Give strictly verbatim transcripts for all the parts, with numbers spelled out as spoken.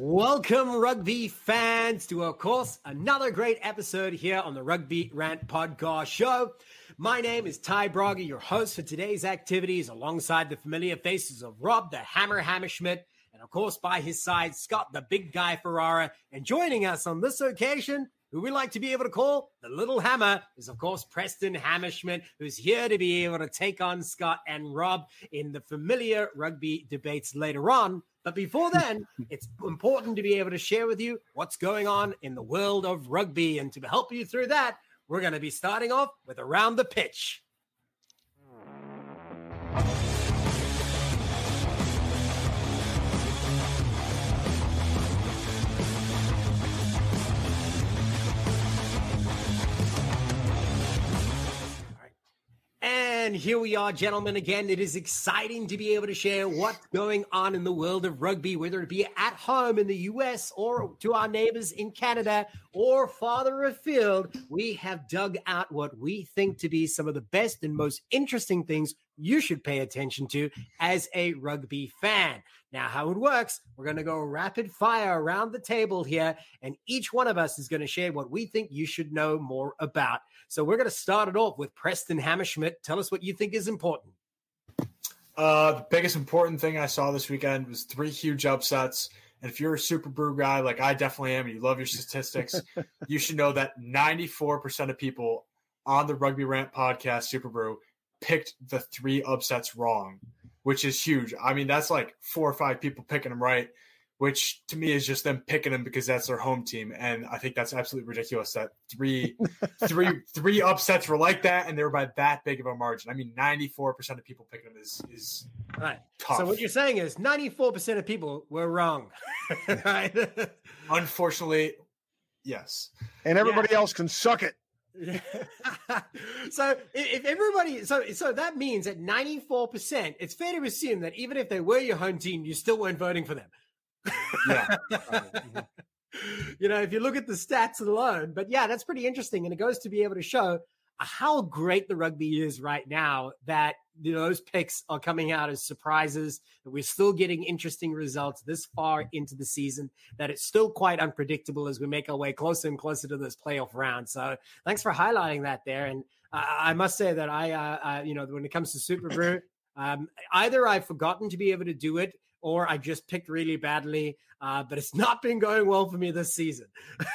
Welcome, rugby fans, to, of course, another great episode here on the Rugby Rant Podcast Show. My name is Ty Braga, your host for today's activities, alongside the familiar faces of Rob, the Hammer Hammerschmidt, and, of course, by his side, Scott, the Big Guy Ferrara. And joining us on this occasion, who we like to be able to call the Little Hammer, is, of course, Preston Hammerschmidt, who's here to be able to take on Scott and Rob in the familiar rugby debates later on. But before then, it's important to be able to share with you what's going on in the world of rugby. And to help you through that, we're going to be starting off with Around the Pitch. And here we are, gentlemen, again. It is exciting to be able to share what's going on in the world of rugby, whether it be at home in the U S or to our neighbors in Canada or farther afield. We have dug out what we think to be some of the best and most interesting things you should pay attention to as a rugby fan. Now, how it works, we're going to go rapid fire around the table here, and each one of us is going to share what we think you should know more about. So we're going to start it off with Preston Hammerschmidt. Tell us what you think is important. Uh, the biggest important thing I saw this weekend was three huge upsets. And if you're a Super Brew guy like I definitely am, and you love your statistics, you should know that ninety-four percent of people on the Rugby Rant podcast, Super Brew, picked the three upsets wrong, which is huge. I mean, that's like four or five people picking them right, which to me is just them picking them because that's their home team. And I think that's absolutely ridiculous that three, three, three upsets were like that, and they were by that big of a margin. I mean, ninety-four percent of people picking them is, is All right. tough. So what you're saying is ninety-four percent of people were wrong. Right? Unfortunately, yes. And everybody Yeah. else can suck it. So if everybody, so so that means that ninety-four percent, it's fair to assume that even if they were your home team, you still weren't voting for them. Yeah. You know, if you look at the stats alone, but yeah, that's pretty interesting. And it goes to be able to show how great the rugby is right now, that you know, those picks are coming out as surprises, that we're still getting interesting results this far into the season, that it's still quite unpredictable as we make our way closer and closer to this playoff round. So thanks for highlighting that there. And uh, I must say that I, uh, uh, you know, when it comes to Super Brew, um, either I've forgotten to be able to do it, or I just picked really badly, uh, but it's not been going well for me this season.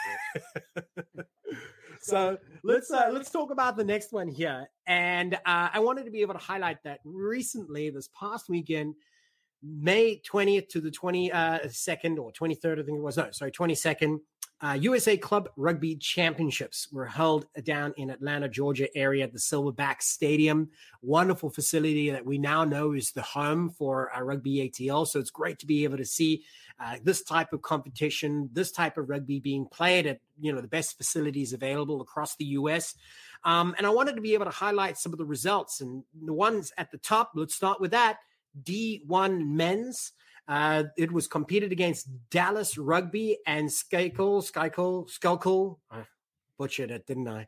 So let's uh, let's talk about the next one here. And uh, I wanted to be able to highlight that recently, this past weekend, May twentieth to the twenty-second or twenty-third, I think it was. No, sorry, twenty-second. Uh, U S A Club Rugby Championships were held down in Atlanta, Georgia area at the Silverback Stadium. Wonderful facility that we now know is the home for our Rugby A T L. So it's great to be able to see uh, this type of competition, this type of rugby being played at, you know, the best facilities available across the U S. Um, and I wanted to be able to highlight some of the results. And the ones at the top, let's start with that. D one men's. Uh, it was competed against Dallas Rugby and Schuylkill, Schuylkill, Schuylkill. I butchered it, didn't I?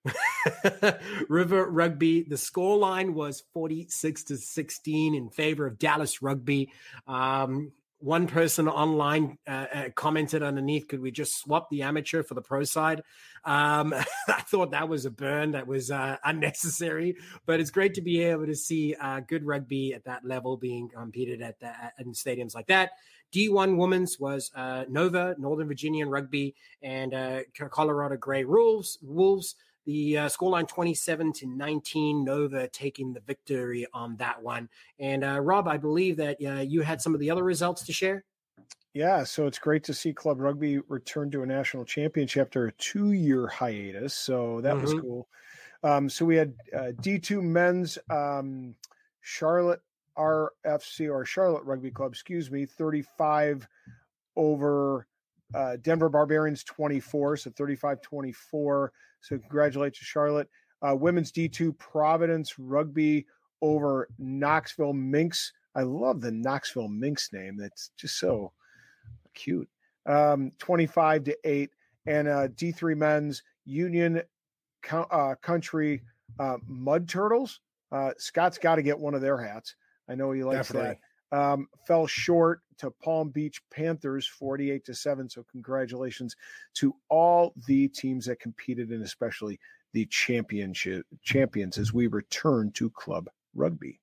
River Rugby. The scoreline was forty-six to sixteen in favor of Dallas Rugby. Um, One person online uh, uh, commented underneath, could we just swap the amateur for the pro side? Um, I thought that was a burn. That was uh, unnecessary, but it's great to be able to see uh, good rugby at that level being competed at the, in stadiums like that. D one Women's was uh, Nova, Northern Virginian Rugby, and uh, Colorado Gray Wolves. Wolves. The uh, scoreline twenty-seven to nineteen, Nova taking the victory on that one. And uh, Rob, I believe that uh, you had some of the other results to share. Yeah, so it's great to see Club Rugby return to a national championship after a two-year hiatus. So that mm-hmm. was cool. Um, so we had uh, D two men's um, Charlotte R F C or Charlotte Rugby Club, excuse me, thirty-five over uh, Denver Barbarians twenty-four, so thirty-five twenty-four. So congratulations, Charlotte. Uh, women's D two Providence Rugby over Knoxville Minx. I love the Knoxville Minx name. That's just so cute. Um, twenty-five to eight. And uh, D three men's Union Co- uh, Country uh, Mud Turtles. Uh, Scott's got to get one of their hats. I know he likes Definitely. um, fell short to Palm Beach Panthers forty-eight to seven. So congratulations to all the teams that competed, and especially the championship champions as we return to club rugby.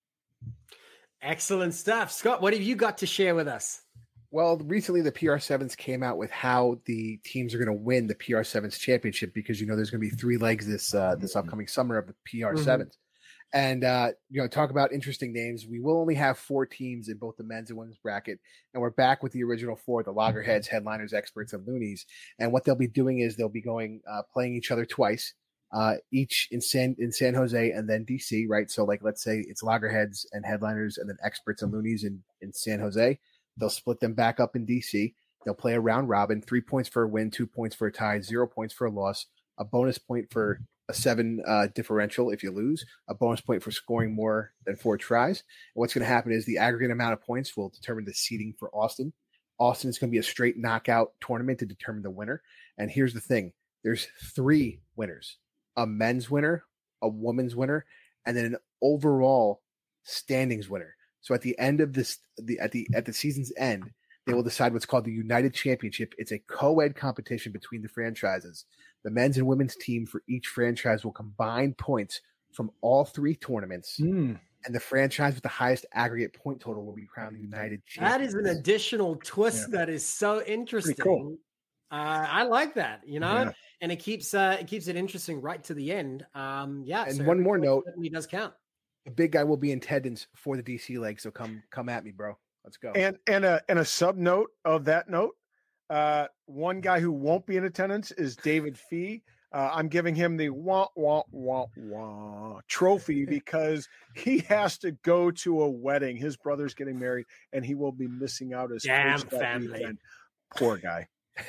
Excellent stuff. Scott, what have you got to share with us? Well, recently the P R sevens came out with how the teams are going to win the P R sevens championship, because, you know, there's going to be three legs this uh, this upcoming summer of the P R sevens. Mm-hmm. And, uh, you know, talk about interesting names. We will only have four teams in both the men's and women's bracket. And we're back with the original four, the loggerheads, headliners, experts, and loonies. And what they'll be doing is they'll be going, uh, playing each other twice, uh, each in San, in San Jose and then D C, right? So, like, let's say it's loggerheads and headliners and then experts and loonies in, in San Jose. They'll split them back up in D C. They'll play a round robin, three points for a win, two points for a tie, zero points for a loss, a bonus point for a seven uh, differential if you lose, a bonus point for scoring more than four tries. And what's going to happen is the aggregate amount of points will determine the seeding for Austin. Austin is going to be a straight knockout tournament to determine the winner. And here's the thing. There's three winners, a men's winner, a woman's winner, and then an overall standings winner. So at the end of this, the at the at the season's end, they will decide what's called the United Championship. It's a co-ed competition between the franchises. The men's and women's team for each franchise will combine points from all three tournaments, mm. and the franchise with the highest aggregate point total will be crowned the United Champion. That is an additional twist yeah. that is so interesting. Pretty cool. Uh, I like that, you know, yeah. and it keeps uh, it keeps it interesting right to the end. Um, yeah, and so one more note, certainly does count. The big guy will be in attendance for the D C leg, so come come at me, bro. Let's go. And and a and a sub note of that note, uh, one guy who won't be in attendance is David Fee. Uh, I'm giving him the wah wah wah wah trophy because he has to go to a wedding. His brother's getting married, and he will be missing out his damn first family. Weekend. Poor guy.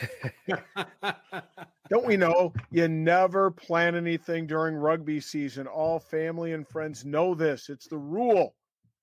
Don't we know you never plan anything during rugby season? All family and friends know this. It's the rule.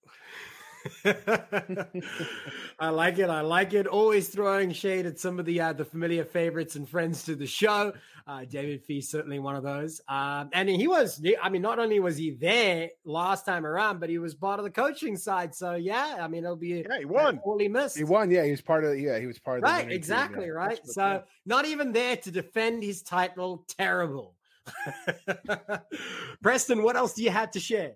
I like it. I like it. Always throwing shade at some of the uh, the familiar favorites and friends to the show. Uh, David Fee, certainly one of those. Um, and he was, I mean, not only was he there last time around, but he was part of the coaching side. So, yeah, I mean, it'll be yeah, he won. All he missed. He won. Yeah, he was part of. Yeah, he was part of. Right, the exactly. Team, yeah. Right. That's So, yeah. not even there to defend his title. Terrible. Preston, what else do you have to share?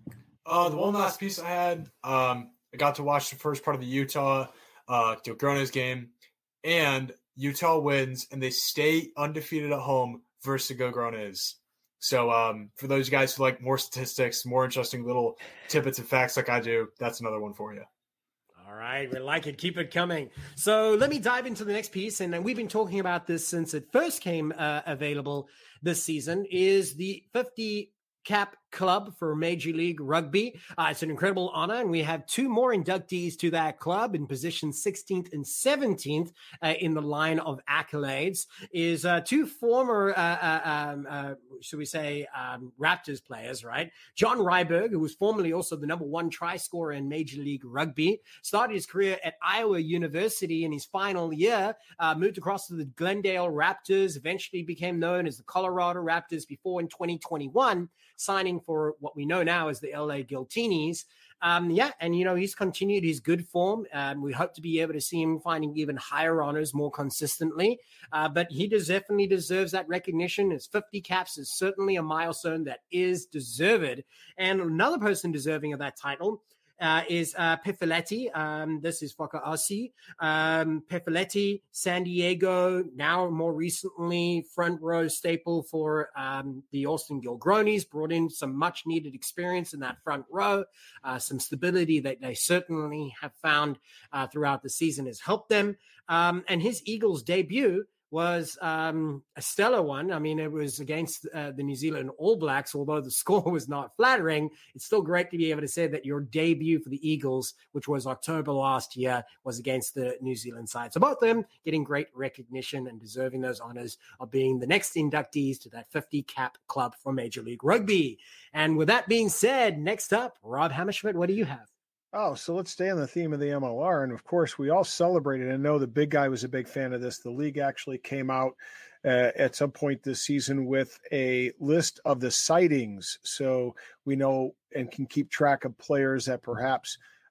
Uh, the one last piece I had, um, I got to watch the first part of the Utah uh, Grones game, and Utah wins, and they stay undefeated at home versus the Go Grones. So um, for those guys who like more statistics, more interesting little tidbits and facts like I do, that's another one for you. All right, we like it. Keep it coming. So let me dive into the next piece, and we've been talking about this since it first came uh, available this season, is the fifty cap club for Major League Rugby. Uh, it's an incredible honor, and we have two more inductees to that club in position sixteenth and seventeenth uh, in the line of accolades. Is uh, two former, uh, uh, um, uh, should we say, um, Raptors players, right? John Ryberg, who was formerly also the number one try scorer in Major League Rugby, started his career at Iowa University in his final year, uh, moved across to the Glendale Raptors, eventually became known as the Colorado Raptors before in twenty twenty-one, signing for what we know now as the L A Giltinis. Um, yeah, and, you know, he's continued his good form. Um, we hope to be able to see him finding even higher honors more consistently. Uh, but he does definitely deserves that recognition. His fifty caps is certainly a milestone that is deserved. And another person deserving of that title Uh, is uh, Pifiletti. Um, this is Faka'asi. Um, Pifiletti, San Diego, now more recently front row staple for um, the Austin Gilgronis, brought in some much needed experience in that front row. Uh, some stability that they certainly have found uh, throughout the season has helped them. Um, and his Eagles debut was um, a stellar one. I mean, it was against uh, the New Zealand All Blacks, although the score was not flattering. It's still great to be able to say that your debut for the Eagles, which was October last year, was against the New Zealand side. So both of them getting great recognition and deserving those honors of being the next inductees to that fifty cap club for Major League Rugby. And with that being said, next up, Rob Hammerschmidt, what do you have? Oh, so let's stay on the theme of the M L R. And of course, we all celebrated. I know the big guy was a big fan of this. The league actually came out uh, at some point this season with a list of the sightings. So we know and can keep track of players that perhaps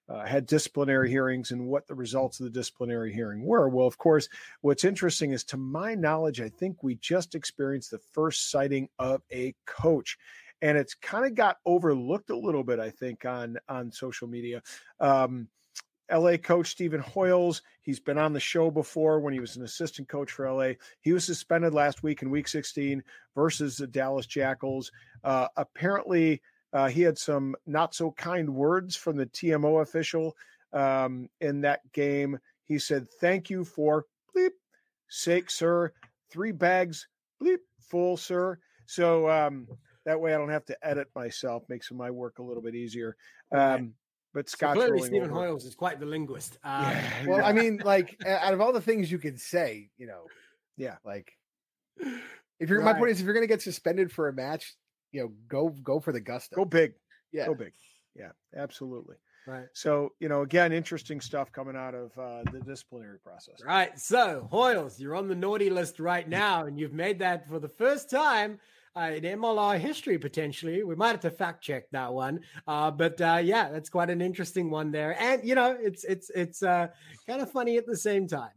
uh, had disciplinary hearings and what the results of the disciplinary hearing were. Well, of course, what's interesting is, to my knowledge, I think we just experienced the first sighting of a coach. And it's kind of got overlooked a little bit, I think, on, on social media. Um, L A coach Stephen Hoyles, he's been on the show before when he was an assistant coach for L A. He was suspended last week in week sixteen versus the Dallas Jackals. Uh, apparently, uh, he had some not so kind words from the T M O official um, in that game. He said, "Thank you for bleep sake, sir. Three bags bleep full, sir." So um, that way I don't have to edit myself, makes my work a little bit easier. Um, But Scott's so clearly, rolling Stephen over. Hoyles is quite the linguist. Um, Yeah. Well, I mean, like, out of all the things you can say, you know, Yeah. like, if you're, Right. my point is, if you're going to get suspended for a match, you know, go, go for the gusto. Go big. yeah. Go big. Yeah, absolutely. right. So, you know, again, interesting stuff coming out of uh, the disciplinary process. Right. So, Hoyles, you're on the naughty list right now, and you've made that for the first time uh, in M L R history, potentially. We might have to fact check that one. Uh, but uh, yeah, that's quite an interesting one there. And, you know, it's it's it's uh, kind of funny at the same time.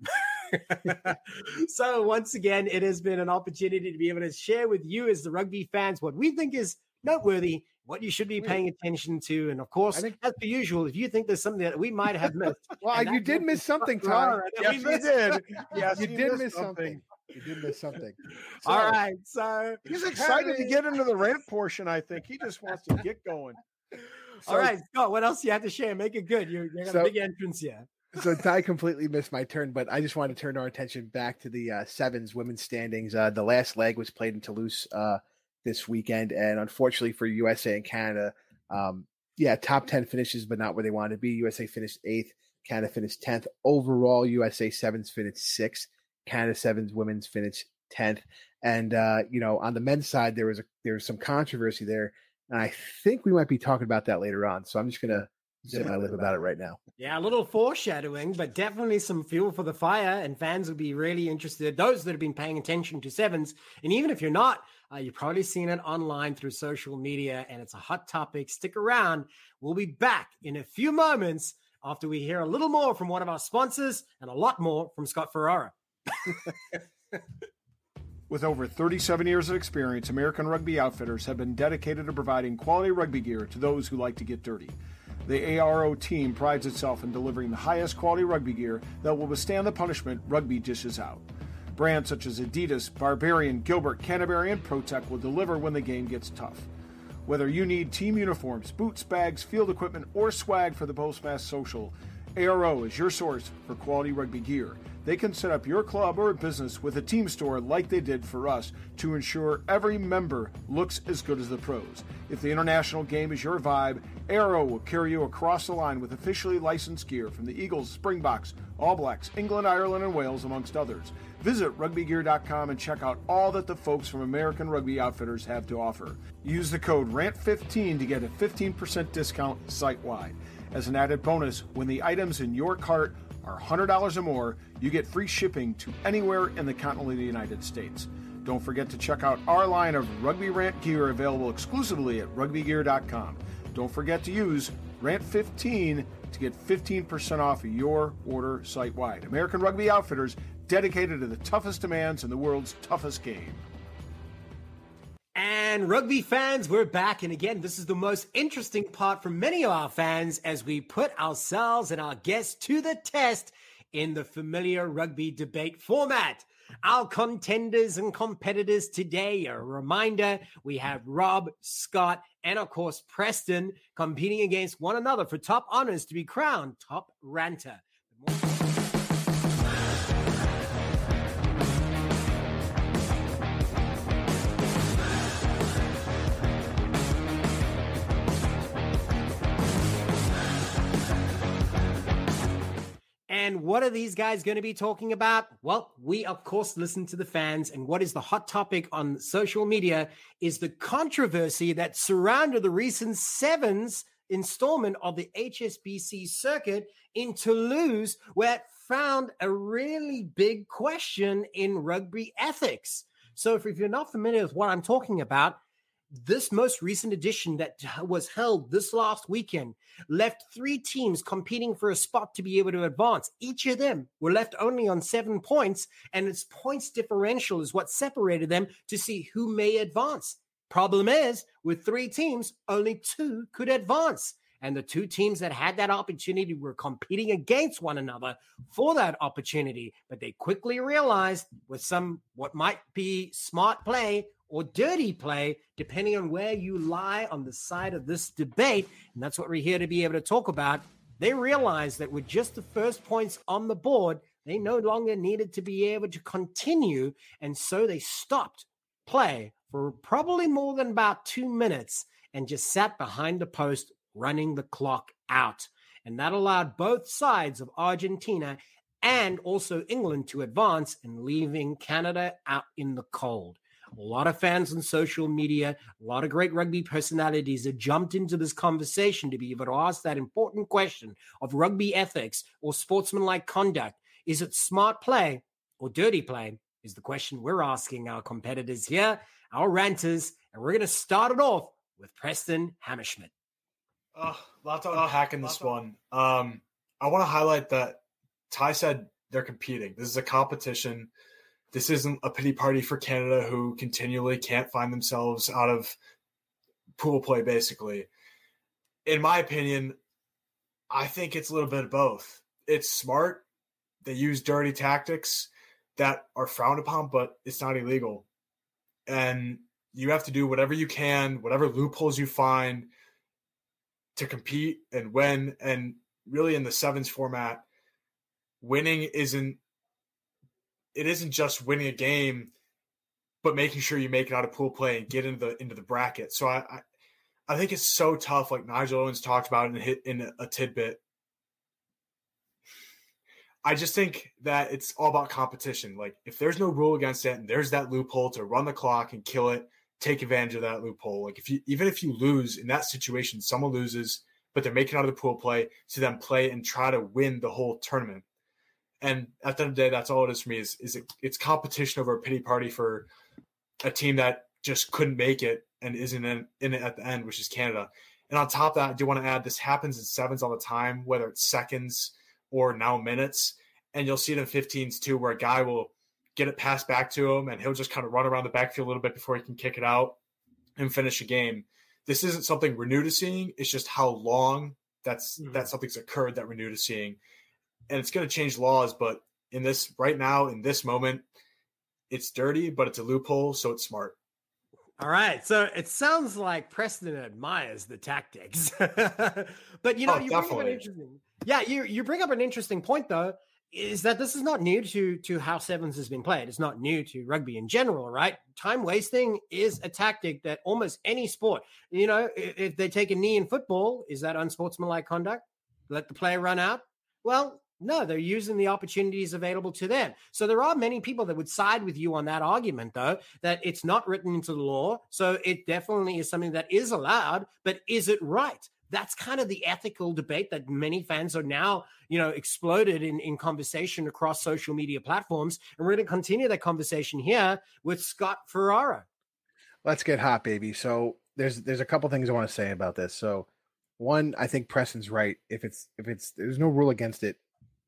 So, once again, it has been an opportunity to be able to share with you as the rugby fans what we think is noteworthy, what you should be paying attention to. And of course, think- as per usual, if you think there's something that we might have missed. Well, and you that did might miss be something, fucking Ty. wrong, and Yes, we you missed- did. Yes, You you did missed miss something. You did miss something. So, All right, so He's excited to get into the rant portion, I think. He just wants to get going. all right, Scott, what else do you have to share? Make it good. You you got So- a big entrance here. So Ty completely missed my turn, but I just wanted to turn our attention back to the uh, sevens women's standings. Uh, the last leg was played in Toulouse uh, this weekend, and unfortunately for U S A and Canada, um, yeah, top ten finishes, but not where they wanted to be. U S A finished eighth, Canada finished tenth. Overall, U S A sevens finished sixth, Canada sevens women's finished tenth. And uh, you know, on the men's side, there was a there was some controversy there, and I think we might be talking about that later on. So I'm just gonna zip my lip about it right now. Yeah, a little foreshadowing, but definitely some fuel for the fire, and fans will be really interested. Those that have been paying attention to sevens, and even if you're not, uh, you've probably seen it online through social media, and it's a hot topic. Stick around. We'll be back in a few moments after we hear a little more from one of our sponsors and a lot more from Scott Ferrara. With over thirty-seven years of experience, American Rugby Outfitters have been dedicated to providing quality rugby gear to those who like to get dirty. The A R O team prides itself in delivering the highest quality rugby gear that will withstand the punishment rugby dishes out. Brands such as Adidas, Barbarian, Gilbert, Canterbury, and ProTech will deliver when the game gets tough. Whether you need team uniforms, boots, bags, field equipment, or swag for the Postmaster Social, A R O is your source for quality rugby gear. They can set up your club or business with a team store like they did for us to ensure every member looks as good as the pros. If the international game is your vibe, A R O will carry you across the line with officially licensed gear from the Eagles, Springboks, All Blacks, England, Ireland, and Wales, amongst others. Visit rugby gear dot com and check out all that the folks from American Rugby Outfitters have to offer. Use the code R A N T fifteen to get a fifteen percent discount site-wide. As an added bonus, when the items in your cart are one hundred dollars or more, you get free shipping to anywhere in the continental United States. Don't forget to check out our line of Rugby Rant gear available exclusively at rugby gear dot com. Don't forget to use R A N T fifteen to get fifteen percent off your order site-wide. American Rugby Outfitters, dedicated to the toughest demands in the world's toughest game. And rugby fans, we're back. And again, this is the most interesting part for many of our fans as we put ourselves and our guests to the test in the familiar rugby debate format. Our contenders and competitors today, a reminder, we have Rob, Scott, and of course, Preston competing against one another for top honors to be crowned top ranter. And what are these guys going to be talking about? Well, we, of course, listen to the fans. And what is the hot topic on social media is the controversy that surrounded the recent sevens installment of the H S B C circuit in Toulouse, where it found a really big question in rugby ethics. So if you're not familiar with what I'm talking about, this most recent edition that was held this last weekend left three teams competing for a spot to be able to advance. Each of them were left only on seven points, and its points differential is what separated them to see who may advance. Problem is, with three teams, only two could advance. And the two teams that had that opportunity were competing against one another for that opportunity. But they quickly realized with some what might be smart play or dirty play, depending on where you lie on the side of this debate, and that's what we're here to be able to talk about, they realized that with just the first points on the board, they no longer needed to be able to continue, and so they stopped play for probably more than about two minutes and just sat behind the post running the clock out. And that allowed both sides of Argentina and also England to advance and leaving Canada out in the cold. A lot of fans on social media, a lot of great rugby personalities have jumped into this conversation to be able to ask that important question of rugby ethics or sportsmanlike conduct. Is it smart play or dirty play? Is the question we're asking our competitors here, our ranters, and we're going to start it off with Preston Hammerschmidt. Uh, lots to unpack in this one. Um, I want to highlight that Ty said they're competing. This is a competition. This isn't a pity party for Canada, who continually can't find themselves out of pool play, basically. In my opinion, I think it's a little bit of both. It's smart. They use dirty tactics that are frowned upon, but it's not illegal. And you have to do whatever you can, whatever loopholes you find to compete and win. And really in the sevens format, winning isn't, it isn't just winning a game, but making sure you make it out of pool play and get into the, into the bracket. So I, I, I think it's so tough. Like Nigel Owens talked about it in, hit in a tidbit. I just think that it's all about competition. Like if there's no rule against it and there's that loophole to run the clock and kill it, take advantage of that loophole. Like if you, even if you lose in that situation, someone loses, but they're making out of the pool play to then play and try to win the whole tournament. And at the end of the day, that's all it is for me is, is it, it's competition over a pity party for a team that just couldn't make it and isn't in, in it at the end, which is Canada. And on top of that, I do want to add, this happens in sevens all the time, whether it's seconds or now minutes. And you'll see it in fifteens too, where a guy will get it passed back to him and he'll just kind of run around the backfield a little bit before he can kick it out and finish a game. This isn't something we're new to seeing. It's just how long that's mm-hmm. that something's occurred that we're new to seeing. And it's going to change laws, but in this right now, in this moment, it's dirty, but it's a loophole, so it's smart. All right. So it sounds like Preston admires the tactics. But, you know, oh, you definitely. bring up an interesting, yeah, you, you bring up an interesting point, though, is that this is not new to, to how sevens has been played. It's not new to rugby in general, right? Time wasting is a tactic that almost any sport, you know, if, if they take a knee in football, is that unsportsmanlike conduct? Let the player run out? Well, no, they're using the opportunities available to them. So there are many people that would side with you on that argument, though, that it's not written into the law. So it definitely is something that is allowed, but is it right? That's kind of the ethical debate that many fans are now, you know, exploded in, in conversation across social media platforms. And we're going to continue that conversation here with Scott Ferrara. Let's get hot, baby. So there's there's a couple things I want to say about this. So one, I think Preston's right. If it's if it's there's no rule against it,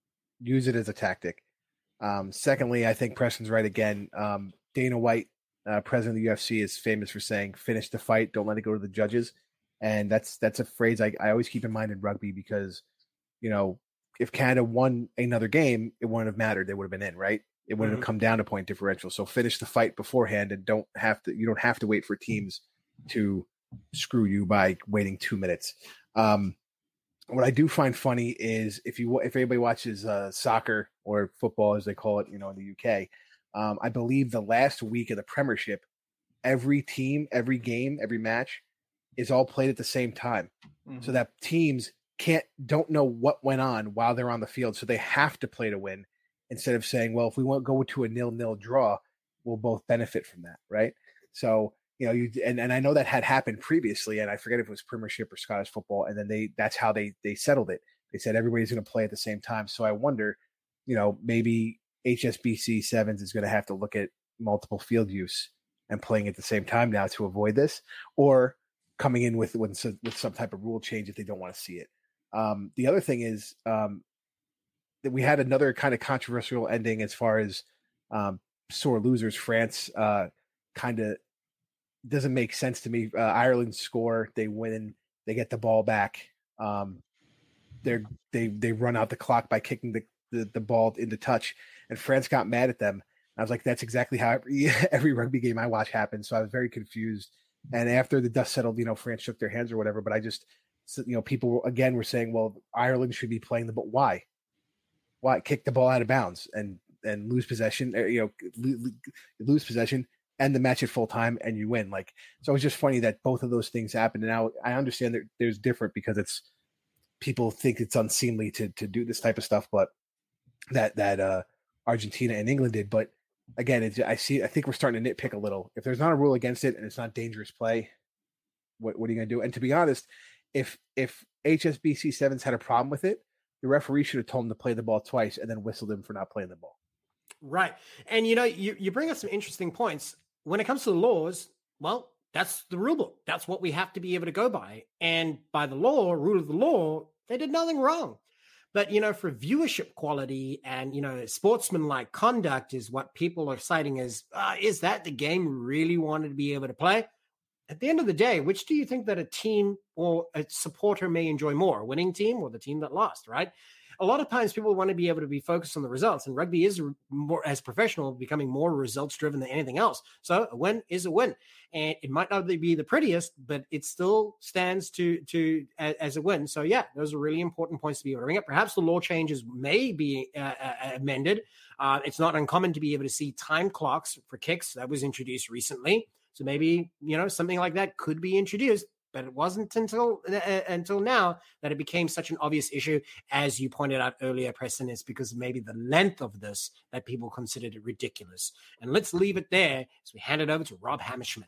use it as a tactic. Um, secondly, I think Preston's right again. Um, Dana White, uh, president of the U F C, is famous for saying, "Finish the fight, don't let it go to the judges." And that's that's a phrase I, I always keep in mind in rugby because, you know, if Canada won another game, it wouldn't have mattered. They would have been in, right? It wouldn't mm-hmm. have come down to point differential. So finish the fight beforehand and don't have to. You don't have to wait for teams to screw you by waiting two minutes. Um, what I do find funny is if you if anybody watches uh, soccer or football, as they call it, you know, in the U K, um, I believe the last week of the Premiership, every team, every game, every match is all played at the same time, mm-hmm. so that teams can't don't know what went on while they're on the field, so they have to play to win instead of saying, well, if we want to go to a nil-nil draw, we'll both benefit from that, right? So you know, you and, and I know that had happened previously, and I forget if it was Premiership or Scottish football, and then they that's how they they settled it. They said everybody's going to play at the same time. So I wonder, you know, maybe H S B C sevens is going to have to look at multiple field use and playing at the same time now to avoid this, or coming in with with, with some type of rule change if they don't want to see it. Um, the other thing is um, that we had another kind of controversial ending as far as um, sore losers. France uh, kind of doesn't make sense to me. Uh, Ireland score, they win, they get the ball back. Um, they're they they run out the clock by kicking the, the the ball into touch, and France got mad at them. I was like, that's exactly how every every rugby game I watch happens. So I was very confused. And after the dust settled, you know, France shook their hands or whatever. But I just, you know, people again were saying, well, Ireland should be playing the ball. Why? Why kick the ball out of bounds and and lose possession? You know, lose possession, end the match at full time, and you win. Like, so it was just funny that both of those things happened. And now I understand that there's different because it's people think it's unseemly to to do this type of stuff, but that that uh, Argentina and England did. But again, it's, I see. I think we're starting to nitpick a little. If there's not a rule against it and it's not dangerous play, what what are you going to do? And to be honest, if if H S B C Sevens had a problem with it, the referee should have told him to play the ball twice and then whistled him for not playing the ball. Right. And, you know, you, you bring up some interesting points. When it comes to the laws, well, that's the rule book. That's what we have to be able to go by. And by the law, rule of the law, they did nothing wrong. But, you know, for viewership quality and, you know, sportsmanlike conduct is what people are citing as, uh, is that the game we really wanted to be able to play? At the end of the day, which do you think that a team or a supporter may enjoy more, a winning team or the team that lost, right? A lot of times people want to be able to be focused on the results, and rugby is more, as professional, becoming more results driven than anything else. So a win is a win, and it might not be the prettiest, but it still stands to to as, as a win. So yeah, those are really important points to be able to bring up. Perhaps the law changes may be uh, uh, amended. Uh, it's not uncommon to be able to see time clocks for kicks. That was introduced recently. So maybe, you know, something like that could be introduced. But it wasn't until uh, until now that it became such an obvious issue, as you pointed out earlier, Preston, is because maybe the length of this that people considered it ridiculous. And let's leave it there as we hand it over to Rob Hammerschmidt.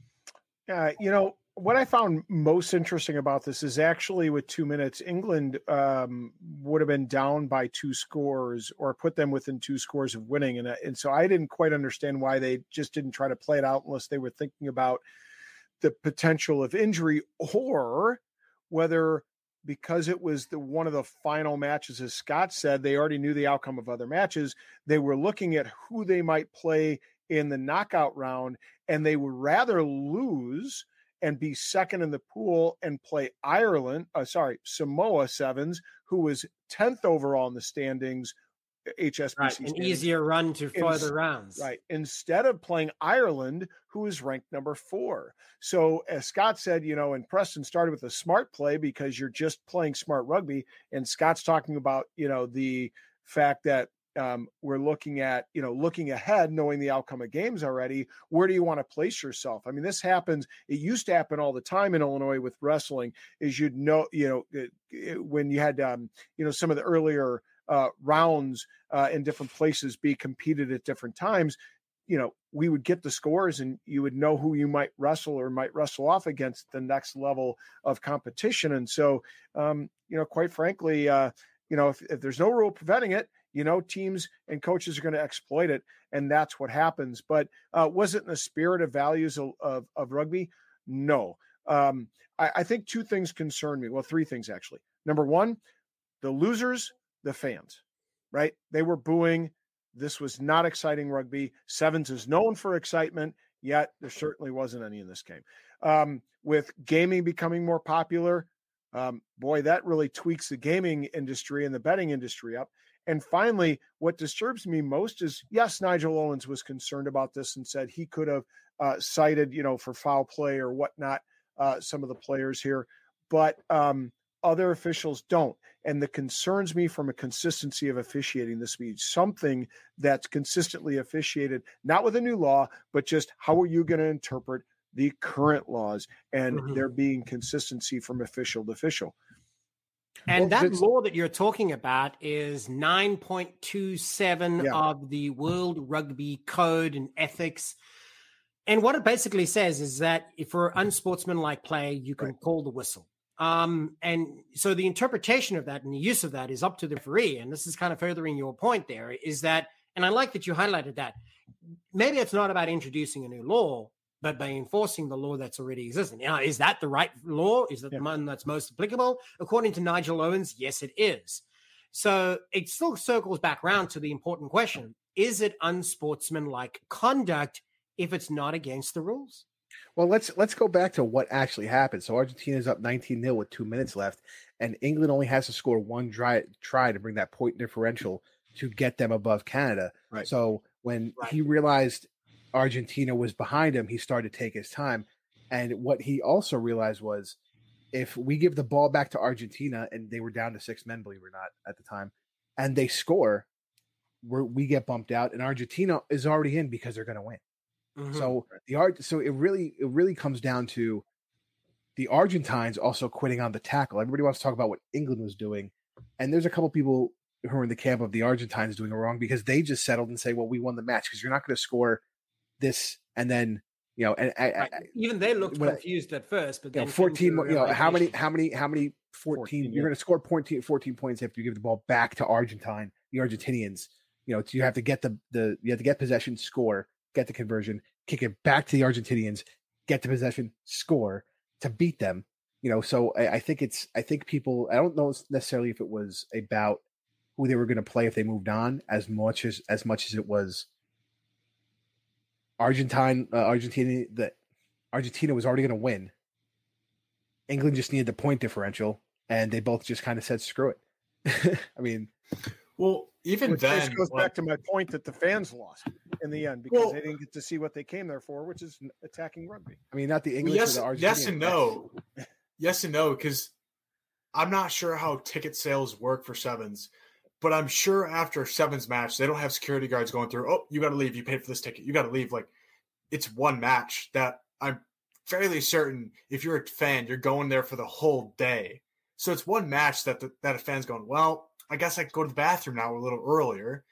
Uh, you know, what I found most interesting about this is actually with two minutes, England um, would have been down by two scores or put them within two scores of winning. And, and so I didn't quite understand why they just didn't try to play it out unless they were thinking about the potential of injury, or whether because it was the one of the final matches, as Scott said, they already knew the outcome of other matches. They were looking at who they might play in the knockout round, and they would rather lose and be second in the pool and play Ireland, uh, sorry, Samoa Sevens, who was tenth overall in the standings, H S B C. Right, an easier run to further in, rounds. Right. Instead of playing Ireland, who is ranked number four. So as Scott said, you know, and Preston started with a smart play because you're just playing smart rugby. And Scott's talking about, you know, the fact that um, we're looking at, you know, looking ahead, knowing the outcome of games already. Where do you want to place yourself? I mean, this happens. It used to happen all the time in Illinois with wrestling, is you'd know, you know, it, it, when you had, um, you know, some of the earlier Uh, rounds uh, in different places be competed at different times, you know, we would get the scores and you would know who you might wrestle or might wrestle off against the next level of competition. And so, um, you know, quite frankly, uh, you know, if, if there's no rule preventing it, you know, teams and coaches are going to exploit it. And that's what happens. But uh, was it in the spirit of values of, of, of rugby? No. Um, I, I think two things concern me. Well, three things, actually. Number one, the losers, the fans, right? They were booing. This was not exciting rugby. Sevens is known for excitement, yet there certainly wasn't any in this game. Um, with gaming becoming more popular, um, boy, that really tweaks the gaming industry and the betting industry up. And finally, what disturbs me most is, yes, Nigel Owens was concerned about this and said he could have uh, cited, you know, for foul play or whatnot, uh, some of the players here, but um, other officials don't. And that concerns me from a consistency of officiating. This means something that's consistently officiated, not with a new law, but just how are you going to interpret the current laws, and mm-hmm. there being consistency from official to official. And well, that law that you're talking about is nine point two seven yeah. of the World Rugby Code and Ethics. And what it basically says is that if for unsportsmanlike play, you can right. call the whistle. Um, and so the interpretation of that and the use of that is up to the referee. And this is kind of furthering your point there, is that, and I like that you highlighted that, maybe it's not about introducing a new law, but by enforcing the law that's already existing. Now, is that the right law? Is that yeah. the one that's most applicable? According to Nigel Owens, yes, it is. So it still circles back around to the important question. Is it unsportsmanlike conduct if it's not against the rules? Well, let's let's go back to what actually happened. So Argentina's up nineteen nil with two minutes left, and England only has to score one try, try to bring that point differential to get them above Canada. Right. So when right. he realized Argentina was behind him, he started to take his time. And what he also realized was if we give the ball back to Argentina, and they were down to six men, believe it or not, at the time, and they score, we're, we get bumped out, and Argentina is already in because they're going to win. Mm-hmm. So the art, so it really, it really comes down to the Argentines also quitting on the tackle. Everybody wants to talk about what England was doing, and there's a couple people who are in the camp of the Argentines doing it wrong because they just settled and say, "Well, we won the match," because you're not going to score this and then you know, and I, right. I, even they looked confused I, at first, but then you know, fourteen, you know, how many, how many, how many, fourteen, fourteen you're yeah. going to score fourteen, fourteen points if you give the ball back to Argentine, the Argentinians. You know, you have to get the the you have to get possession, score, get the conversion, kick it back to the Argentinians, get the possession, score to beat them. You know, so I, I think it's I think people I don't know necessarily if it was about who they were going to play if they moved on as much as as much as it was Argentine uh, Argentina that Argentina was already going to win. England just needed the point differential, and they both just kind of said screw it. I mean, well, even which then goes like, back to my point that the fans lost in the end because well, they didn't get to see what they came there for, which is attacking rugby. I mean, not the English yes, or the Argentinians. Yes and no. Yes and no, because I'm not sure how ticket sales work for sevens, but I'm sure after a sevens match, they don't have security guards going through, oh, you got to leave. You paid for this ticket. You got to leave. Like, it's one match that I'm fairly certain if you're a fan, you're going there for the whole day. So it's one match that the, that a fan's going, well, I guess I could go to the bathroom now a little earlier.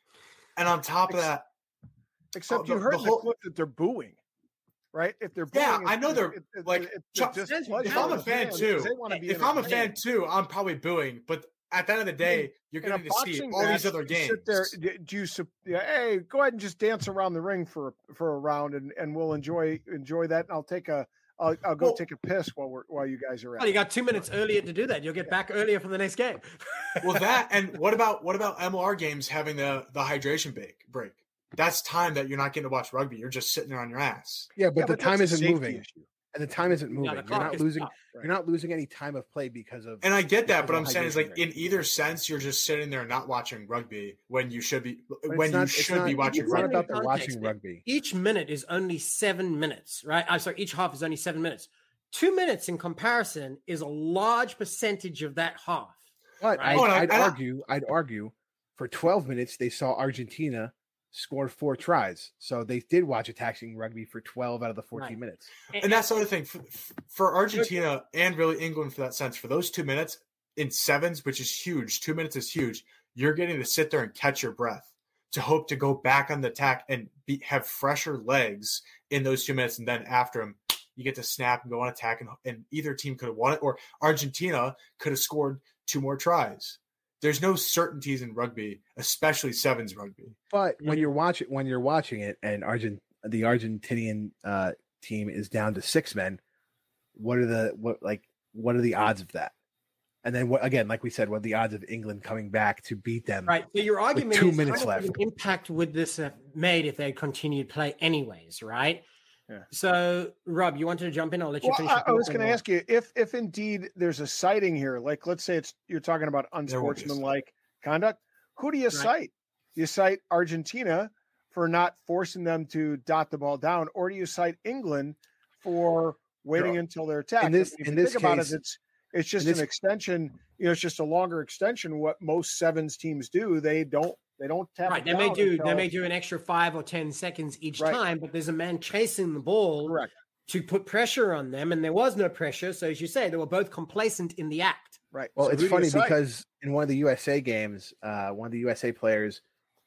And on top of that, except oh, you the, heard the the whole, clip that they're booing, right? If they're booing, yeah, I know they're it, it, like. it, Chuck, just if pleasure I'm a the fan fans, too, they wanna be if I'm a fan entertained. too, I'm probably booing. But at the end of the day, you're In going a to see boxing all match, these other you games. Sit there, do you? Yeah, hey, go ahead and just dance around the ring for for a round, and, and we'll enjoy enjoy that. And I'll take a. I'll, I'll go well, take a piss while we're while you guys are at. Well, you got two minutes earlier to do that. You'll get back earlier for the next game. Well, that and what about what about M L R games having the the hydration break? Break. That's time that you're not getting to watch rugby. You're just sitting there on your ass. Yeah, but yeah, the but time isn't moving, issue. and the time isn't moving. Yeah, you're not losing. Up, right. You're not losing any time of play because of. And I get that, but I'm saying is like break. in either sense, you're just sitting there not watching rugby when you should be But when not, you should not, be watching it's rugby. not about the Context. watching rugby. Each minute is only seven minutes, right? I'm sorry, each half is only seven minutes. Two minutes in comparison is a large percentage of that half. But right? I'd, Oh, and I- I'd and I- argue, I'd argue, for twelve minutes they saw Argentina score four tries, so they did watch attacking rugby for twelve out of the fourteen Right. minutes. And that's the other thing for, for Argentina and really England for that sense. For those two minutes in sevens, which is huge, two minutes is huge. You're getting to sit there and catch your breath to hope to go back on the attack and be, have fresher legs in those two minutes, and then after them, you get to snap and go on attack, and, and either team could have won it, or Argentina could have scored two more tries. There's no certainties in rugby, especially sevens rugby. But when you're watching, when you're watching it, and Argent, the Argentinian uh, team is down to six men, what are the what like what are the odds of that? And then what again, like we said, what are the odds of England coming back to beat them? Right. So your argument two is minutes how much left. of an impact would this have made if they continued play anyways, right? Yeah. So, Rob, you wanted to jump in? I'll let you Well, finish. I, I was going to ask you if, if indeed there's a citing here, like let's say it's you're talking about unsportsmanlike conduct. Who do you Right. cite? Do you cite Argentina for not forcing them to dot the ball down, or do you cite England for waiting No. until they're attacked? In this- I mean, if in you this think about case- it, it's it's just this- an extension. You know, it's just a longer extension. What most sevens teams do, they don't they don't tap Right. it They may down do until- they may do an extra five or ten seconds each Right. time, but there's a man chasing the ball correct. to put pressure on them, and there was no pressure. So, as you say, they were both complacent in the act. Right. Well, So it's who do you funny cite? because in one of the U S A games, uh, one of the U S A players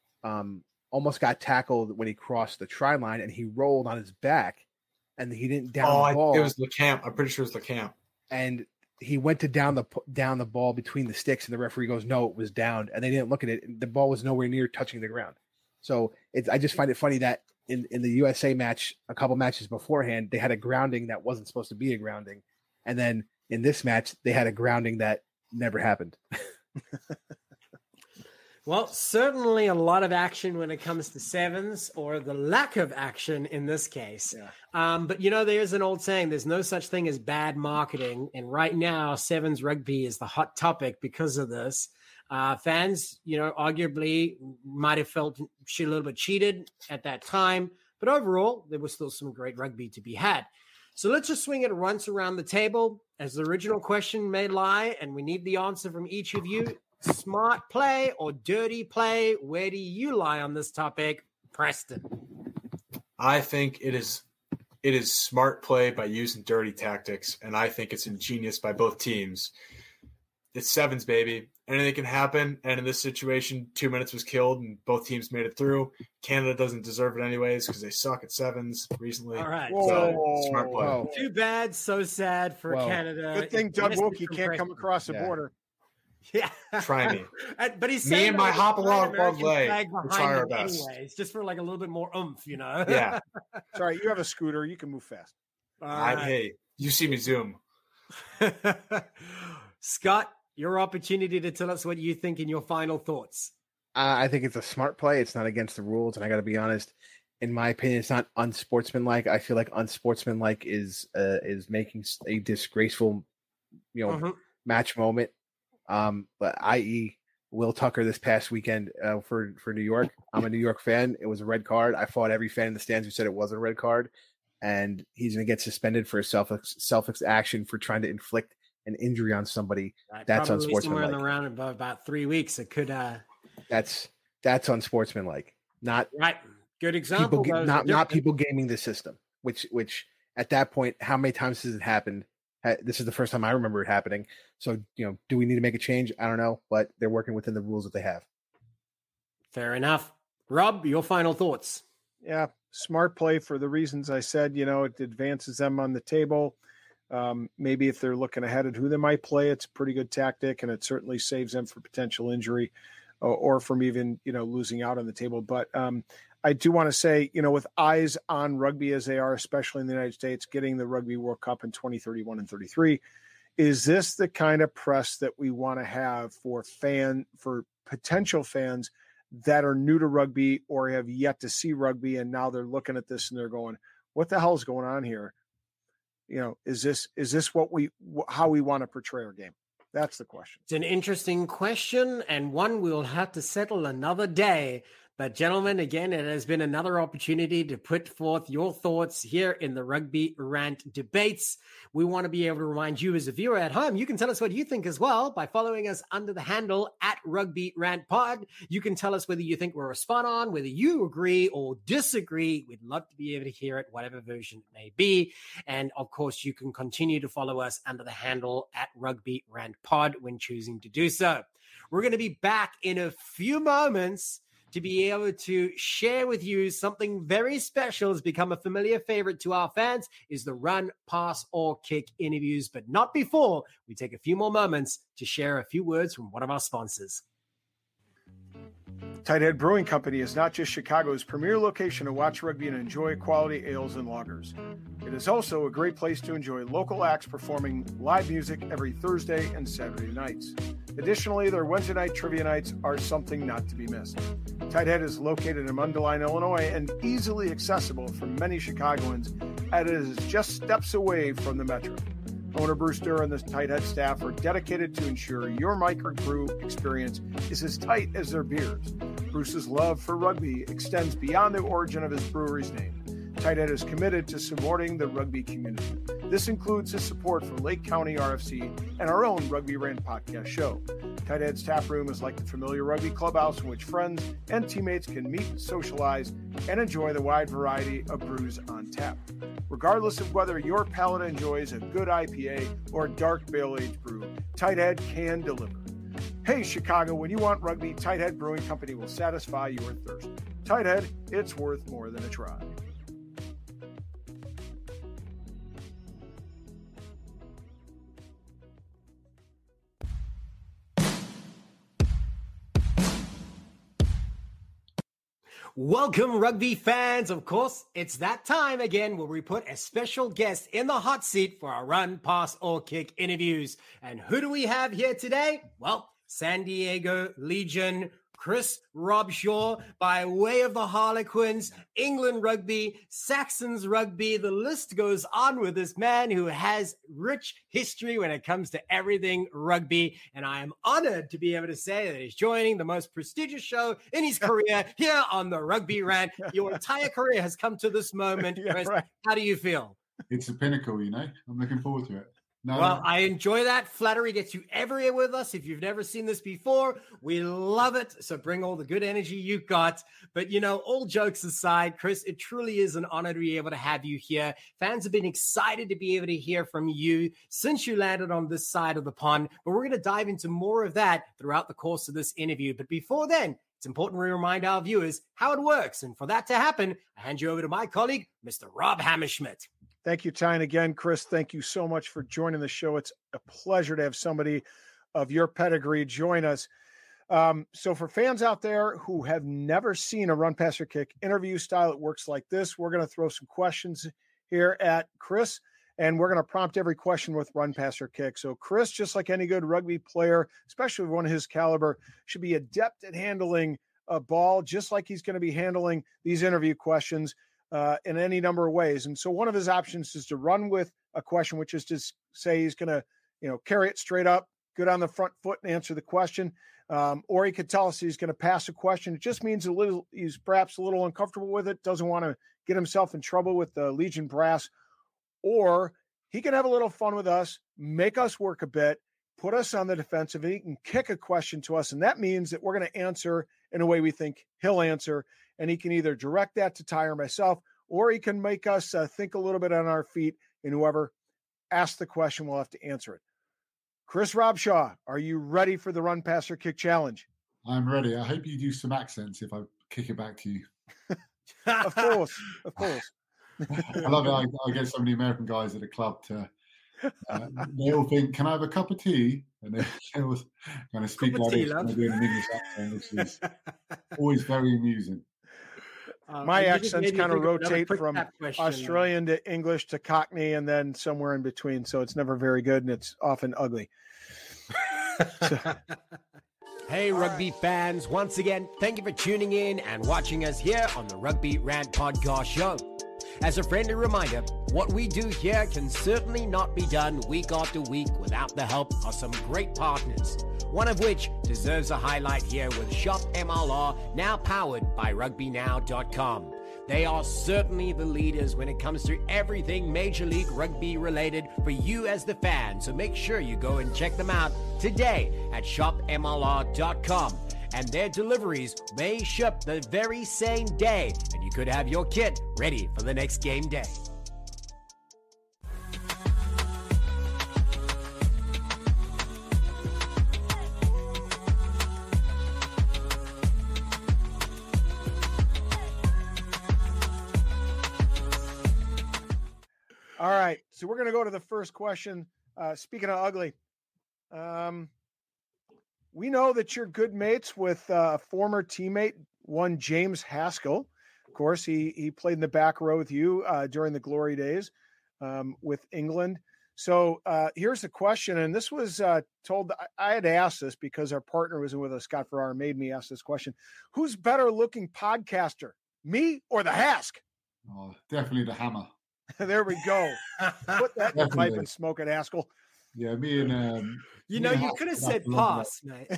um, almost got tackled when he crossed the try line, and he rolled on his back, and he didn't down Oh, the I, ball. it was LeCamp. I'm pretty sure it was LeCamp. and he went to down the down the ball between the sticks, and the referee goes, "No, it was down," and they didn't look at it. The ball was nowhere near touching the ground. So it's I just find it funny that in, in the U S A match, a couple matches beforehand, they had a grounding that wasn't supposed to be a grounding. And then in this match, they had a grounding that never happened. Well, certainly a lot of action when it comes to sevens, or the lack of action in this case. Yeah. Um, but, you know, there's an old saying, there's no such thing as bad marketing. And right now, sevens rugby is the hot topic because of this. Uh, fans, you know, arguably might have felt a little bit cheated at that time. But overall, there was still some great rugby to be had. So let's just swing it once around the table. As the original question may lie, and we need the answer from each of you. Smart play or dirty play? Where do you lie on this topic, Preston? I think it is it is smart play by using dirty tactics, and I think it's ingenious by both teams. It's sevens, baby. Anything can happen, and in this situation, two minutes was killed, and both teams made it through. Canada doesn't deserve it anyways because they suck at sevens recently. All right. So, Whoa. smart play. Whoa. Too bad, so sad for Whoa. Canada. Good thing Doug Missed it Wilkie from can't Preston. come across the Yeah. border. Yeah. Try me. And- but he's Me saying and that my with hop the along American parlay. flag We'll behind try our him best. anyways, just for like a little bit more oomph, you know? Yeah. Sorry, you have a scooter. You can move fast. All I, right. hey, you see me zoom. Scott, your opportunity to tell us what you think in your final thoughts. Uh, I think it's a smart play. It's not against the rules, and I got to be honest. In my opinion, it's not unsportsmanlike. I feel like unsportsmanlike is uh, is making a disgraceful, you know, Mhm. match moment. Um, but that is. Will Tucker this past weekend uh, for for New York. I'm a New York fan. It was a red card. I fought every fan in the stands who said it wasn't a red card, and he's going to get suspended for selfish selfish action for trying to inflict an injury on somebody. Right, That's probably somewhere in unsportsmanlike. the round about, about three weeks. It could, uh, That's that's unsportsmanlike. Not right. Good example. people ga- those not are not different. people gaming the system. Which which at that point, how many times has it happened? Ha- This is the first time I remember it happening. So, you know, do we need to make a change? I don't know, but they're working within the rules that they have. Fair enough. Rob, your final thoughts. Yeah, smart play for the reasons I said. You know, it advances them on the table. Um, maybe if they're looking ahead at who they might play, it's a pretty good tactic, and it certainly saves them from potential injury or, or from even, you know, losing out on the table. But um, I do want to say, you know, with eyes on rugby as they are, especially in the United States, getting the Rugby World Cup in twenty thirty-one and thirty-three, is this the kind of press that we want to have for fan, for potential fans that are new to rugby or have yet to see rugby, and now they're looking at this and they're going, what the hell is going on here? You know, is this is this what we how we want to portray our game? That's the question. It's an interesting question, and one we'll have to settle another day. But gentlemen, again, it has been another opportunity to put forth your thoughts here in the Rugby Rant debates. We want to be able to remind you as a viewer at home, you can tell us what you think as well by following us under the handle at Rugby Rant Pod. You can tell us whether you think we're spot on, whether you agree or disagree. We'd love to be able to hear it, whatever version it may be. And of course, you can continue to follow us under the handle at Rugby Rant Pod when choosing to do so. We're going to be back in a few moments to be able to share with you something very special. Has become a familiar favorite to our fans, is the run, pass, or kick interviews, but not before we take a few more moments to share a few words from one of our sponsors. Tighthead Brewing Company is not just Chicago's premier location to watch rugby and enjoy quality ales and lagers. It is also a great place to enjoy local acts performing live music every Thursday and Saturday nights. Additionally, their Wednesday night trivia nights are something not to be missed. Tighthead is located in Mundelein, Illinois, and easily accessible for many Chicagoans, as it is just steps away from the metro. Owner Bruce Durr and the Tighthead staff are dedicated to ensure your microbrew experience is as tight as their beers. Bruce's love for rugby extends beyond the origin of his brewery's name. Tighthead is committed to supporting the rugby community. This includes his support for Lake County R F C and our own Rugby Rant podcast show. Tighthead's tap room is like the familiar rugby clubhouse in which friends and teammates can meet, socialize, and enjoy the wide variety of brews on tap. Regardless of whether your palate enjoys a good I P A or a dark barrel-aged brew, Tighthead can deliver. Hey, Chicago, when you want rugby, Tighthead Brewing Company will satisfy your thirst. Tighthead, it's worth more than a try. Welcome, rugby fans. Of course, it's that time again where we put a special guest in the hot seat for our run, pass, or kick interviews. And who do we have here today? Well, San Diego Legion, Chris Robshaw, by way of the Harlequins, England Rugby, Saxons Rugby. The list goes on with this man who has rich history when it comes to everything rugby. And I am honored to be able to say that he's joining the most prestigious show in his career here on the Rugby Rant. Your entire career has come to this moment. Yeah, Chris, right. How do you feel? It's a pinnacle, you know. I'm looking forward to it. No, Well, no. I enjoy that. Flattery gets you everywhere with us. If you've never seen this before, we love it. So bring all the good energy you got. But, you know, all jokes aside, Chris, it truly is an honor to be able to have you here. Fans have been excited to be able to hear from you since you landed on this side of the pond. But we're going to dive into more of that throughout the course of this interview. But before then, it's important we remind our viewers how it works. And for that to happen, I hand you over to my colleague, Mister Rob Hammerschmidt. Thank you, Ty. And again, Chris, thank you so much for joining the show. It's a pleasure to have somebody of your pedigree join us. Um, so for fans out there who have never seen a run, pass, or kick interview style, it works like this. We're going to throw some questions here at Chris, and we're going to prompt every question with run, pass, or kick. So Chris, just like any good rugby player, especially one of his caliber, should be adept at handling a ball, just like he's going to be handling these interview questions. Uh, in any number of ways. And so one of his options is to run with a question, which is to say he's going to, you know, carry it straight up, good on the front foot and answer the question. Um, or he could tell us he's going to pass a question. It just means a little, he's perhaps a little uncomfortable with it, doesn't want to get himself in trouble with the Legion brass. Or he can have a little fun with us, make us work a bit, put us on the defensive, and he can kick a question to us. And that means that we're going to answer in a way we think he'll answer. And he can either direct that to Ty or myself, or he can make us uh, think a little bit on our feet, and whoever asks the question will have to answer it. Chris Robshaw, are you ready for the run, pass, or kick challenge? I'm ready. I hope you do some accents if I kick it back to you. Of course, of course. I love it. I, I get so many American guys at the club to, uh, they all think, can I have a cup of tea? And they, they all kind of speak Cup of like tea, this, love. and they're doing an English accent, which is always very amusing. Uh, My you just accents made me kind of think another rotate quick from tap question. Australian to English to Cockney and then somewhere in between. So it's never very good and it's often ugly. Hey, rugby fans. Once again, thank you for tuning in and watching us here on the Rugby Rant Podcast Show. As a friendly reminder, what we do here can certainly not be done week after week without the help of some great partners, one of which deserves a highlight here with Shop M L R, now powered by rugby now dot com. They are certainly the leaders when it comes to everything Major League Rugby related for you as the fan, so make sure you go and check them out today at shop M L R dot com. And their deliveries may ship the very same day, and you could have your kit ready for the next game day. All right. So we're going to go to the first question. Uh, speaking of ugly, um, we know that you're good mates with uh, a former teammate, one James Haskell. Of course, he he played in the back row with you uh, during the glory days um, with England. So uh, here's the question, and this was uh, told. I, I had asked this because our partner was with us, Scott Farrar, made me ask this question: who's better looking podcaster, me or the Hask? Oh, definitely the hammer. There we go. Put that in the pipe Definitely. and smoke it, Haskell. Yeah, me and um, You me know, and you Haskell could have have said a lot of pass, mate.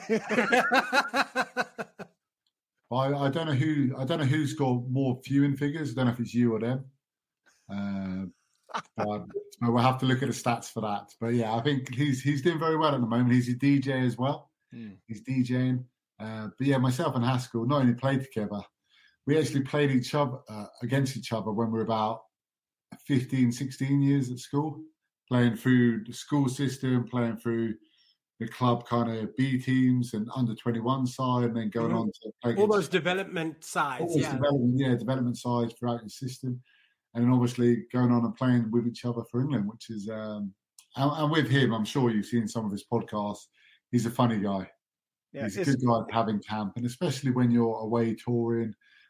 I, I don't know who I don't know who's got more viewing figures. I don't know if it's you or them. Uh, but we'll have to look at the stats for that. But yeah, I think he's he's doing very well at the moment. He's a D J as well. Mm. He's DJing. Uh, but yeah, myself and Haskell not only played together, we actually played each other uh, against each other when we were about fifteen, sixteen years at school, playing through the school system, playing through the club kind of B teams and under twenty-one side, and then going Mhm. on to play All against- those development sides, all those yeah. development, yeah, development sides throughout the system, and then obviously going on and playing with each other for England, which is um, and, and with him, I'm sure you've seen some of his podcasts. He's a funny guy. Yeah, He's a it's- good guy to have in camp, and especially when you're away touring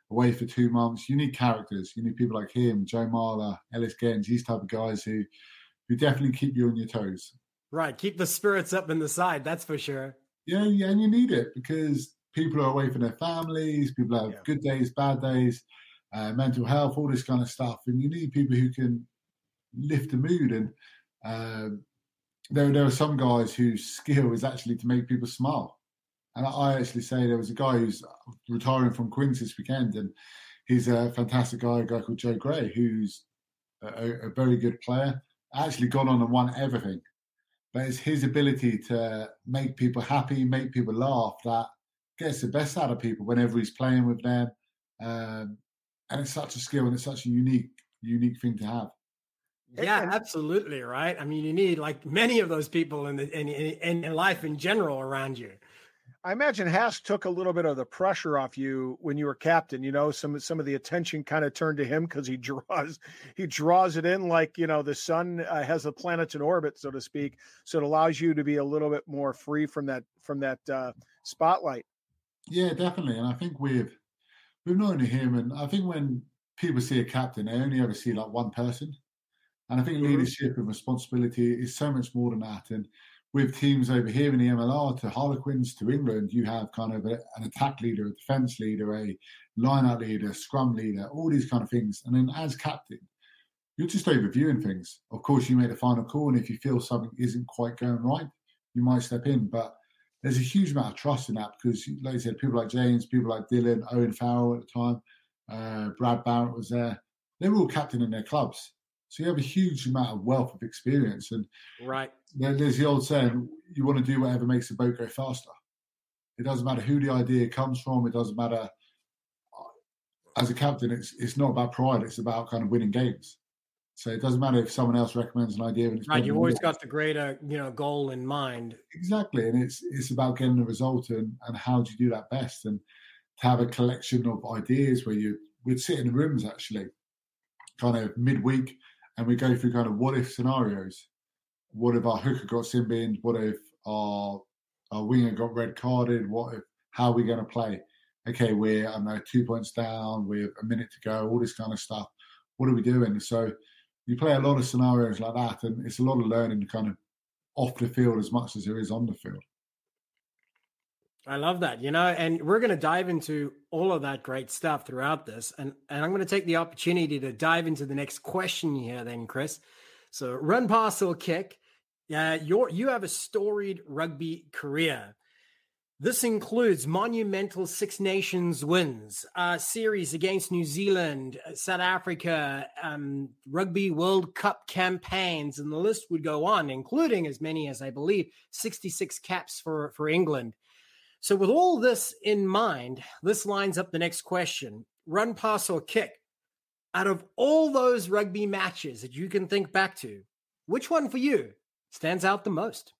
away for two months. You need characters. You need people like him, Joe Marler, Ellis Genge, these type of guys who who definitely keep you on your toes. Right. Keep the spirits up in the side. That's for sure. Yeah, yeah, and you need it because people are away from their families. People have yeah. good days, bad days, uh, mental health, all this kind of stuff. And you need people who can lift the mood. And uh, there, there are some guys whose skill is actually to make people smile. And I actually say there was a guy who's retiring from Queen's this weekend, and he's a fantastic guy, a guy called Joe Gray, who's a, a very good player, actually gone on and won everything. But it's his ability to make people happy, make people laugh, that gets the best out of people whenever he's playing with them. Um, and it's such a skill, and it's such a unique, unique thing to have. Yeah, absolutely. Right. I mean, you need like many of those people in the in, in, in life in general around you. I imagine Hask took a little bit of the pressure off you when you were captain. You know, some some of the attention kind of turned to him because he draws he draws it in like, you know, the sun uh, has the planets in orbit, so to speak. So it allows you to be a little bit more free from that from that uh, spotlight. Yeah, definitely. And I think we've we've known him, and I think when people see a captain, they only ever see like one person. And I think mm-hmm. leadership and responsibility is so much more than that. And with teams over here in the M L R to Harlequins to England, you have kind of a, an attack leader, a defence leader, a line-out leader, scrum leader, all these kind of things. And then as captain, you're just overviewing things. Of course, you make the final call, and if you feel something isn't quite going right, you might step in. But there's a huge amount of trust in that because, like I said, people like James, people like Dylan, Owen Farrell at the time, uh, Brad Barrett was there. They were all captain in their clubs. So you have a huge amount of wealth of experience. And right. There's the old saying, you want to do whatever makes the boat go faster. It doesn't matter who the idea comes from. It doesn't matter. As a captain, it's it's not about pride. It's about kind of winning games. So it doesn't matter if someone else recommends an idea. And it's right. You've always got the greater, you know, goal in mind. Exactly. And it's it's about getting the result and, and how do you do that best. And to have a collection of ideas where you we'd sit in the rooms actually kind of midweek, and we go through kind of what if scenarios. What if our hooker got sin binned? What if our our winger got red carded? What if how are we going to play? Okay, we're I don't know two points down. We have a minute to go. All this kind of stuff. What are we doing? So you play a lot of scenarios like that, and it's a lot of learning kind of off the field as much as there is on the field. I love that, you know, and we're going to dive into all of that great stuff throughout this. And, and I'm going to take the opportunity to dive into the next question here then, Chris. So run, pass, or kick. Uh, you're, you have a storied rugby career. This includes monumental Six Nations wins, uh, series against New Zealand, South Africa, um, Rugby World Cup campaigns, and the list would go on, including as many as I believe sixty-six caps for, for England. So with all this in mind, this lines up the next question. Run, pass, or kick. Out of all those rugby matches that you can think back to, which one for you stands out the most?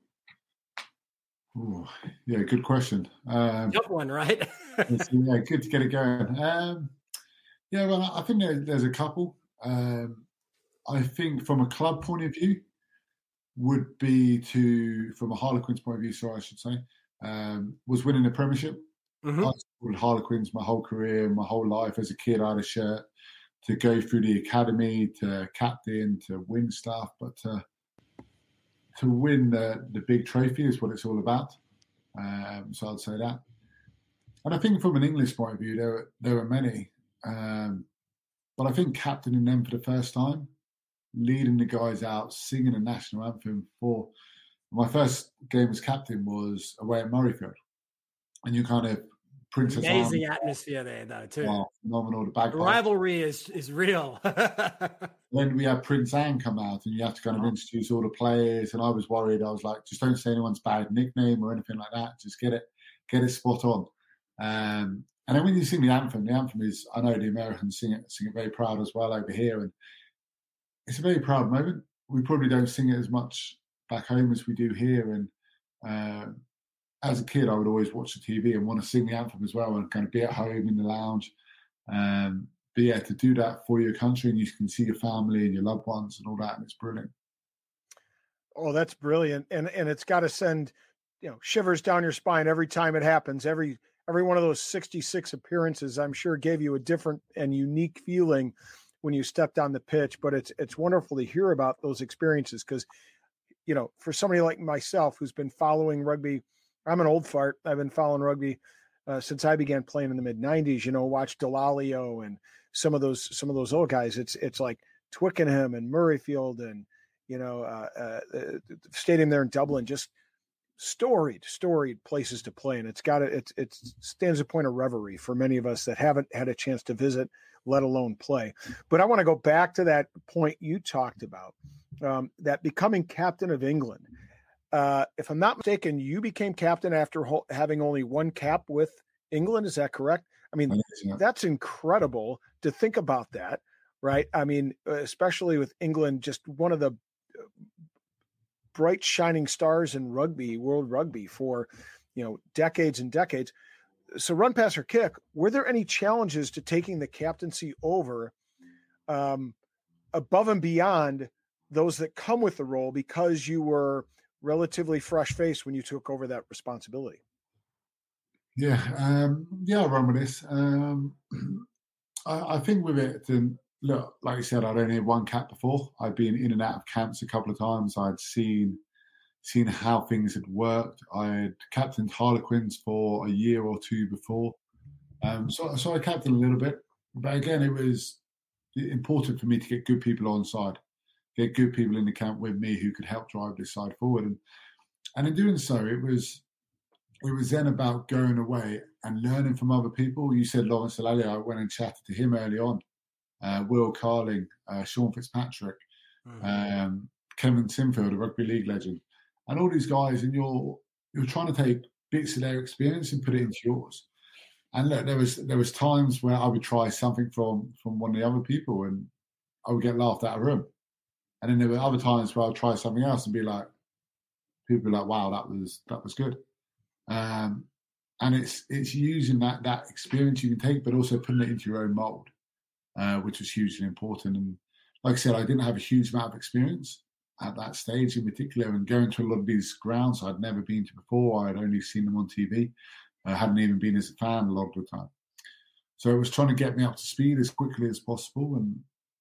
Ooh, yeah, good question. Um, Tough one, right? yeah, good to get it going. Um, yeah, well, I think there, there's a couple. Um, I think from a club point of view, would be to, from a Harlequins point of view, sorry, I should say, um, was winning the Premiership. Mm-hmm. I supported Harlequins my whole career, my whole life. As a kid, I had a shirt. To go through the academy, to captain, to win stuff, but to, to win the, the big trophy is what it's all about. Um, so I'd say that. And I think from an English point of view, there, there are many. Um, but I think captaining them for the first time, leading the guys out, singing the national anthem for my first game as captain was away at Murrayfield. And you kind of Princess Amazing Arms. Atmosphere there, though, too. Wow, phenomenal. The bagpipes. The rivalry is, is real. Then we had Prince Anne come out, and you have to kind of introduce all the players. And I was worried. I was like, just don't say anyone's bad nickname or anything like that. Just get it, get it spot on. Um, and then when you sing the anthem, the anthem is, I know the Americans sing it, sing it very proud as well over here, and it's a very proud moment. We probably don't sing it as much back home as we do here, and. Uh, As a kid, I would always watch the T V and want to sing the anthem as well and kind of be at home in the lounge. Um, but yeah, to do that for your country and you can see your family and your loved ones and all that, and it's brilliant. Oh, that's brilliant. And and it's got to send, you know, shivers down your spine every time it happens. Every every one of those sixty-six appearances, I'm sure, gave you a different and unique feeling when you stepped on the pitch. But it's it's wonderful to hear about those experiences because, you know, for somebody like myself who's been following rugby, I'm an old fart. I've been following rugby uh, since I began playing in the mid nineties. You know, watch Delalio and some of those some of those old guys. It's it's like Twickenham and Murrayfield and you know uh, uh, the stadium there in Dublin. Just storied, storied places to play, and it's got it. It it stands a point of reverie for many of us that haven't had a chance to visit, let alone play. But I want to go back to that point you talked about, um, that becoming captain of England. Uh, if I'm not mistaken, you became captain after ho- having only one cap with England. Is that correct? I mean, yeah. That's incredible to think about that, right? I mean, especially with England, just one of the bright shining stars in rugby, world rugby for, you know, decades and decades. So run, pass, or kick, were there any challenges to taking the captaincy over um, above and beyond those that come with the role because you were relatively fresh faced when you took over that responsibility? Yeah. Um, yeah, I'll run with this. Um, I, I think with it, then, look, like you said, I'd only had one cap before. I'd been in and out of camps a couple of times. I'd seen seen how things had worked. I had captained Harlequins for a year or two before. Um, so, so I captained a little bit. But again, it was important for me to get good people on side, get good people in the camp with me who could help drive this side forward. And, and in doing so, it was it was then about going away and learning from other people. You said Lawrence Delalio. I went and chatted to him early on. Uh, Will Carling, uh, Sean Fitzpatrick, mm-hmm. um, Kevin Sinfield, a rugby league legend. And all these guys, and you're you're trying to take bits of their experience and put it into yours. And look, there was there was times where I would try something from from one of the other people, and I would get laughed out of room. And then there were other times where I'd try something else and be like, people were like, "Wow, that was that was good." Um, and it's it's using that that experience you can take, but also putting it into your own mold, uh, which was hugely important. And like I said, I didn't have a huge amount of experience at that stage in particular, and going to a lot of these grounds I'd never been to before. I'd only seen them on T V. I hadn't even been as a fan a lot of the time. So it was trying to get me up to speed as quickly as possible. And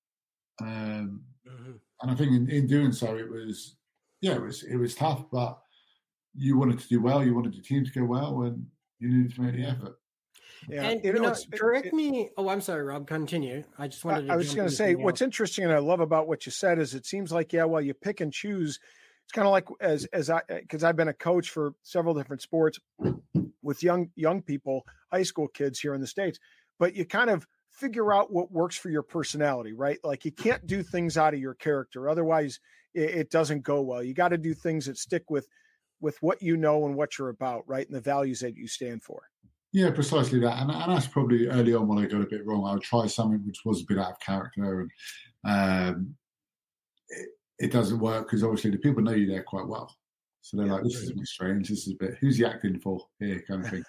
um, mm-hmm. and I think in, in doing so, it was, yeah, it was it was tough, but you wanted to do well, you wanted the team to go well, and you needed to make the effort. Yeah, and you know, know correct it, me. Oh, I'm sorry, Rob. Continue. I just wanted. To I was just going to say, what's interesting and I love about what you said is it seems like, yeah, well, you pick and choose. It's kind of like as as I because I've been a coach for several different sports with young young people, high school kids here in the States. But you kind of figure out what works for your personality, right? Like you can't do things out of your character, otherwise it, it doesn't go well. You got to do things that stick with with what you know and what you're about, right, and the values that you stand for. Yeah, precisely that. And, and that's probably early on when I got a bit wrong. I would try something which was a bit out of character, and um, it, it doesn't work because obviously the people know you there quite well. So they're yeah, like, this is a bit strange. This is a bit, who's he acting for here kind of thing.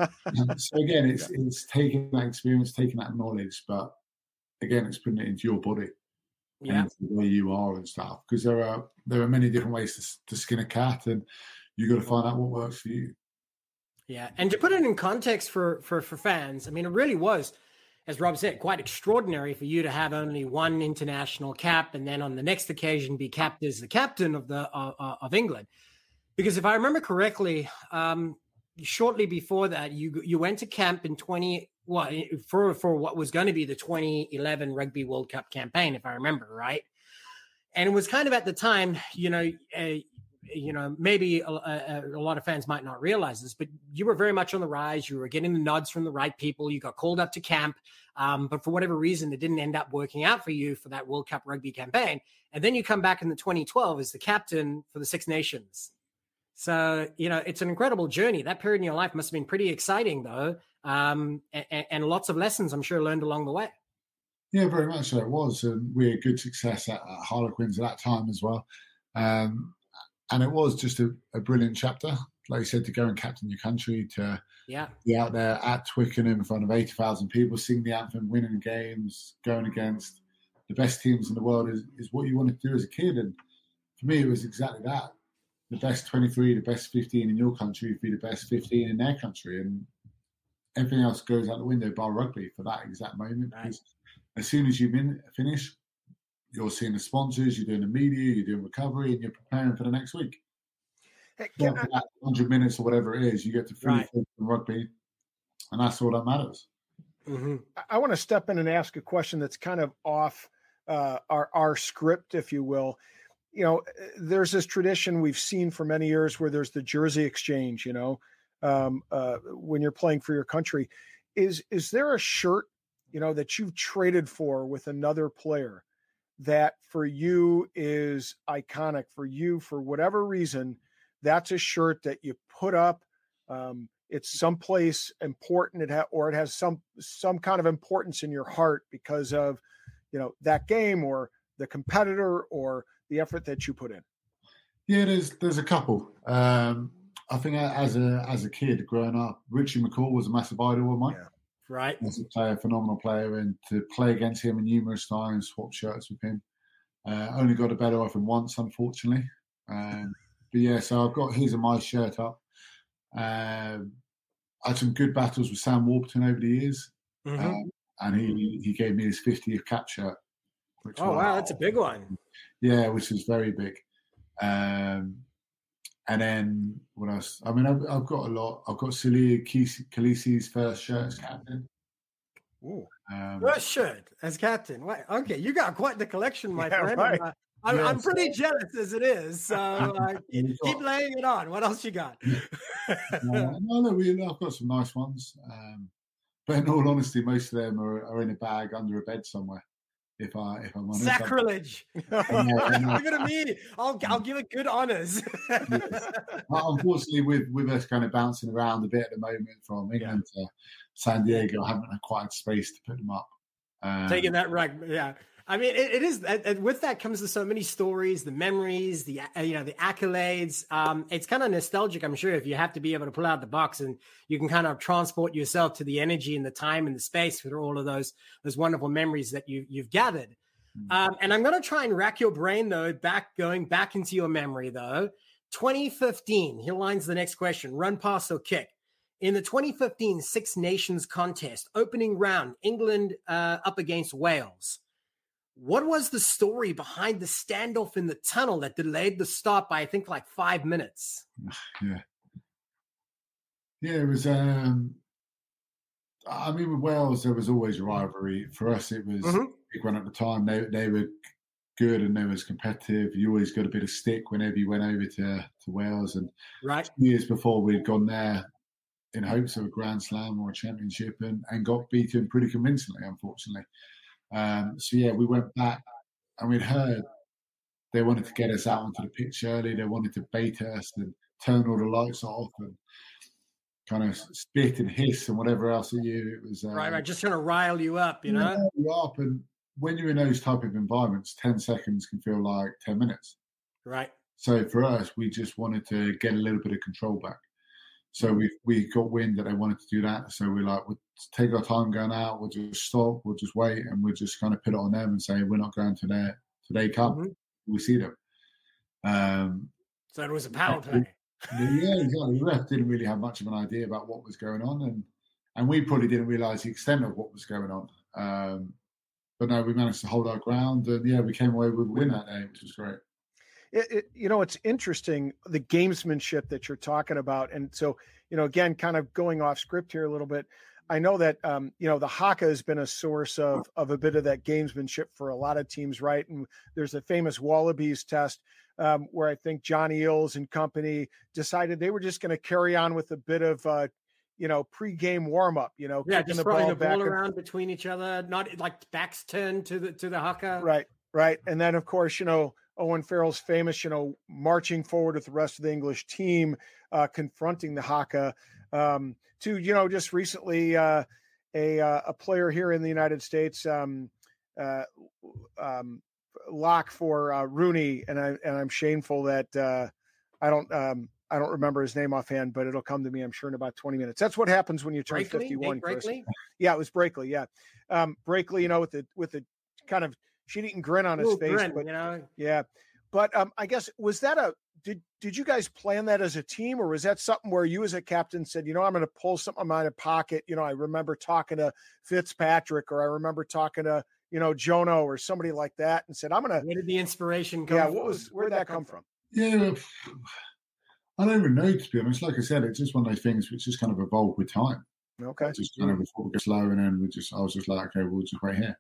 So again, it's, yeah. it's taking that experience, taking that knowledge, but again, it's putting it into your body yeah. and the way you are and stuff. Because there are there are many different ways to, to skin a cat, and you've got to find out what works for you. Yeah, and to put it in context for, for, for fans, I mean, it really was, as Rob said, quite extraordinary for you to have only one international cap and then on the next occasion be capped as the captain of the uh, of England. Because if I remember correctly, um, shortly before that, you you went to camp in twenty what well, for for what was going to be the twenty eleven Rugby World Cup campaign, if I remember right. And it was kind of at the time, you know. Uh, you know, maybe a, a, a lot of fans might not realize this, but you were very much on the rise. You were getting the nods from the right people. You got called up to camp. Um, but for whatever reason, it didn't end up working out for you for that World Cup rugby campaign. And then you come back in the twenty twelve as the captain for the Six Nations. So, you know, it's an incredible journey. That period in your life must have been pretty exciting, though. Um, and, and lots of lessons, I'm sure, learned along the way. Yeah, very much so it was. And we had good success at, at Harlequins at that time as well. Um, And it was just a, a brilliant chapter, like you said, to go and captain your country, to yeah. be out there at Twickenham in front of eighty thousand people, sing the anthem, winning games, going against the best teams in the world is, is what you wanted to do as a kid. And for me, it was exactly that. The best twenty-three, the best fifteen in your country would be the best fifteen in their country. And everything else goes out the window bar rugby for that exact moment. Right. Because as soon as you min- finish, you're seeing the sponsors, you're doing the media, you're doing recovery, and you're preparing for the next week. Hey, Yeah, can I- for that one hundred minutes or whatever it is, you get to fully Right. focus on rugby, and that's all that matters. Mm-hmm. I want to step in and ask a question that's kind of off uh, our our script, if you will. You know, there's this tradition we've seen for many years where there's the jersey exchange. You know, um, uh, when you're playing for your country, is is there a shirt, you know, that you've traded for with another player that for you is iconic for you for whatever reason? That's a shirt that you put up. Um, it's someplace important, it ha- or it has some some kind of importance in your heart because of, you know, that game or the competitor or the effort that you put in. Yeah, there's there's a couple. Um, I think as a as a kid growing up, Richie McCaw was a massive idol of mine. Yeah. Right. As a player, phenomenal player, and to play against him numerous times, swap shirts with him. Uh, only got a better off him once, unfortunately. Um, but yeah, so I've got his and my shirt up. Um, I had some good battles with Sam Warburton over the years, Mm-hmm. um, and he he gave me his fiftieth cap shirt. Which Oh, was, wow. That's a big one. Yeah, which was very big. Um, and then what else? I mean, I've, I've got a lot. I've got Celia Khaleesi's first shirt as captain. Ooh. Um, First shirt as captain. Wait, okay, you got quite the collection, my Yeah, friend. right. Uh, I'm, Yeah, I'm pretty so- jealous as it is. So uh, keep, We've keep got- laying it on. What else you got? Uh, no, no, we, I've got some nice ones. Um, but in all honesty, most of them are, are in a bag under a bed somewhere. If I if I'm honest, Sacrilege. I know, I know. Give it to me. I'll I'll give it good honors. Unfortunately, with with us kind of bouncing around a bit at the moment from England to San Diego, I haven't had quite had space to put them up. Um, Taking that right, yeah. I mean, it, it is. And with that comes to so many stories, the memories, the uh, you know, the accolades. Um, it's kind of nostalgic, I'm sure, if you have to be able to pull out the box and you can kind of transport yourself to the energy and the time and the space for all of those those wonderful memories that you you've gathered. Mm. Um, and I'm going to try and rack your brain though, back going back into your memory though. twenty fifteen. Here lines the next question: run, pass, or kick. In the twenty fifteen Six Nations contest, opening round, England uh, up against Wales. What was the story behind the standoff in the tunnel that delayed the start by, I think, like five minutes? Yeah. Yeah, it was. Um, I mean, with Wales, there was always a rivalry. For us, it was Mhm. a big one at the time. They they were good and they was competitive. You always got a bit of stick whenever you went over to, to Wales. And Right. two years before, we'd gone there in hopes of a Grand Slam or a championship and, and got beaten pretty convincingly, unfortunately. Um, so, yeah, we went back and we'd heard they wanted to get us out onto the pitch early. They wanted to bait us and turn all the lights off and kind of spit and hiss and whatever else at you. It was uh, Right, right. Just trying to rile you up, you know? yeah, you up. And when you're in those type of environments, ten seconds can feel like ten minutes. Right. So for us, we just wanted to get a little bit of control back. So we we got wind that they wanted to do that. So we're like, we'll take our time going out. We'll just stop. We'll just wait, and we'll just kind of put it on them and say we're not going to their to their cup. Mhm. We see them. Um, So it was a power play. yeah, exactly. The ref didn't really have much of an idea about what was going on, and and we probably didn't realise the extent of what was going on. Um, but no, we managed to hold our ground, and yeah, we came away with a win that day, which was great. It, it, you know, it's interesting, the gamesmanship that you're talking about. And so, you know, again, kind of going off script here a little bit, I know that, um, you know, the haka has been a source of, of a bit of that gamesmanship for a lot of teams, right? And there's the famous Wallabies test um, where I think John Eales and company decided they were just going to carry on with a bit of, uh, you know, pre-game warm-up, you know, Yeah, kicking just the throwing ball the back ball and- around between each other, not like backs turned to the to the haka. Right, right. And then, of course, you know, Owen Farrell's famous, you know, marching forward with the rest of the English team, uh, confronting the haka. Um, to, you know, just recently, uh, a uh, a player here in the United States, um, uh, um, lock for uh, Rooney, and I and I'm shameful that uh, I don't um, I don't remember his name offhand, but it'll come to me, I'm sure, in about twenty minutes. That's what happens when you turn Brakely? fifty-one. Nate Chris. Brakely? Yeah, it was Brakely. Yeah, um, Brakely. You know, with the with the kind of shit-eating grin on his Little face, grin, but you know. yeah. But um, I guess was that a did did you guys plan that as a team, or was that something where you as a captain said, you know, I'm going to pull something out of pocket? You know, I remember talking to Fitzpatrick, or I remember talking to, you know, Jono or somebody like that, and said, I'm going to. Where did the inspiration come yeah, from? what was, where'd that come from? Yeah, I don't even know, to be honest. Like I said, it's just one of those things which just kind of evolved with time. Okay. Just kind of before we get slow, and then we just, I was just like, okay, we'll just wait here.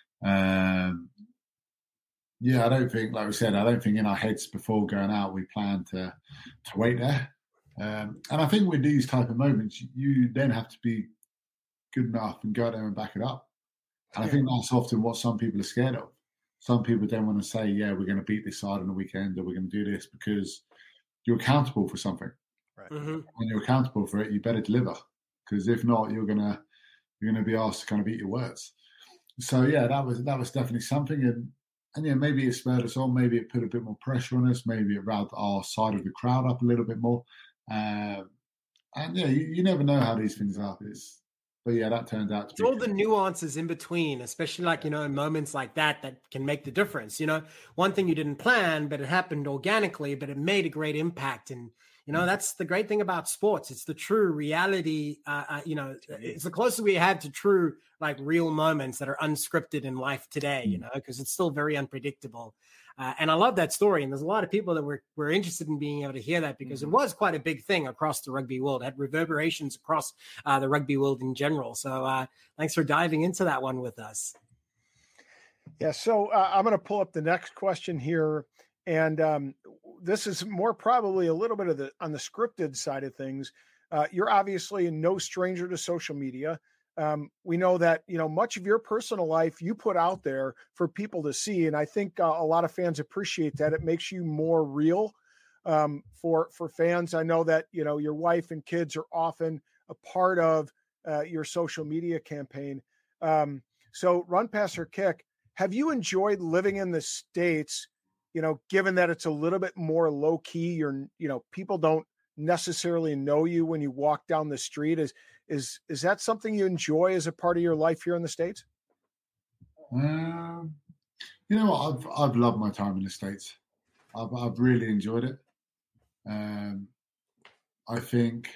Um, yeah, I don't think, like we said, I don't think in our heads before going out we plan to to wait there. Um, and I think with these type of moments, you then have to be good enough and go out there and back it up. And yeah. I think that's often what some people are scared of. Some people don't want to say, yeah, we're going to beat this side on the weekend, or we're going to do this, because you're accountable for something. Right. Mm-hmm. When you're accountable for it, you better deliver, because if not, you're gonna you're gonna be asked to kind of eat your words. So yeah, that was that was definitely something, and and yeah, maybe it spurred us on, maybe it put a bit more pressure on us, maybe it riled our side of the crowd up a little bit more, uh, and yeah, you, you never know how these things are. It's, but yeah, that turned out to it's be all the nuances in between, especially like, you know, in moments like that that can make the difference. You know, one thing you didn't plan, but it happened organically, but it made a great impact. And you know, that's the great thing about sports. It's the true reality. Uh, uh, you know, it's the closer we have to true, like real moments that are unscripted in life today, you know, because it's still very unpredictable. Uh, and I love that story. And there's a lot of people that were, were interested in being able to hear that, because mm-hmm. it was quite a big thing across the rugby world. It had reverberations across uh, the rugby world in general. So uh, thanks for diving into that one with us. Yeah. So uh, I'm going to pull up the next question here. And um, this is more probably a little bit of the on the scripted side of things. Uh, you're obviously no stranger to social media. Um, we know that, you know, much of your personal life you put out there for people to see. And I think uh, a lot of fans appreciate that. It makes you more real um, for, for fans. I know that, you know, your wife and kids are often a part of uh, your social media campaign. Um, so Run, Pass, or Kick, have you enjoyed living in the States? You know, given that it's a little bit more low key, you're, you know, people don't necessarily know you when you walk down the street. Is, is, is that something you enjoy as a part of your life here in the States? Um, you know what? I've, I've loved my time in the States. I've, I've really enjoyed it. Um, I think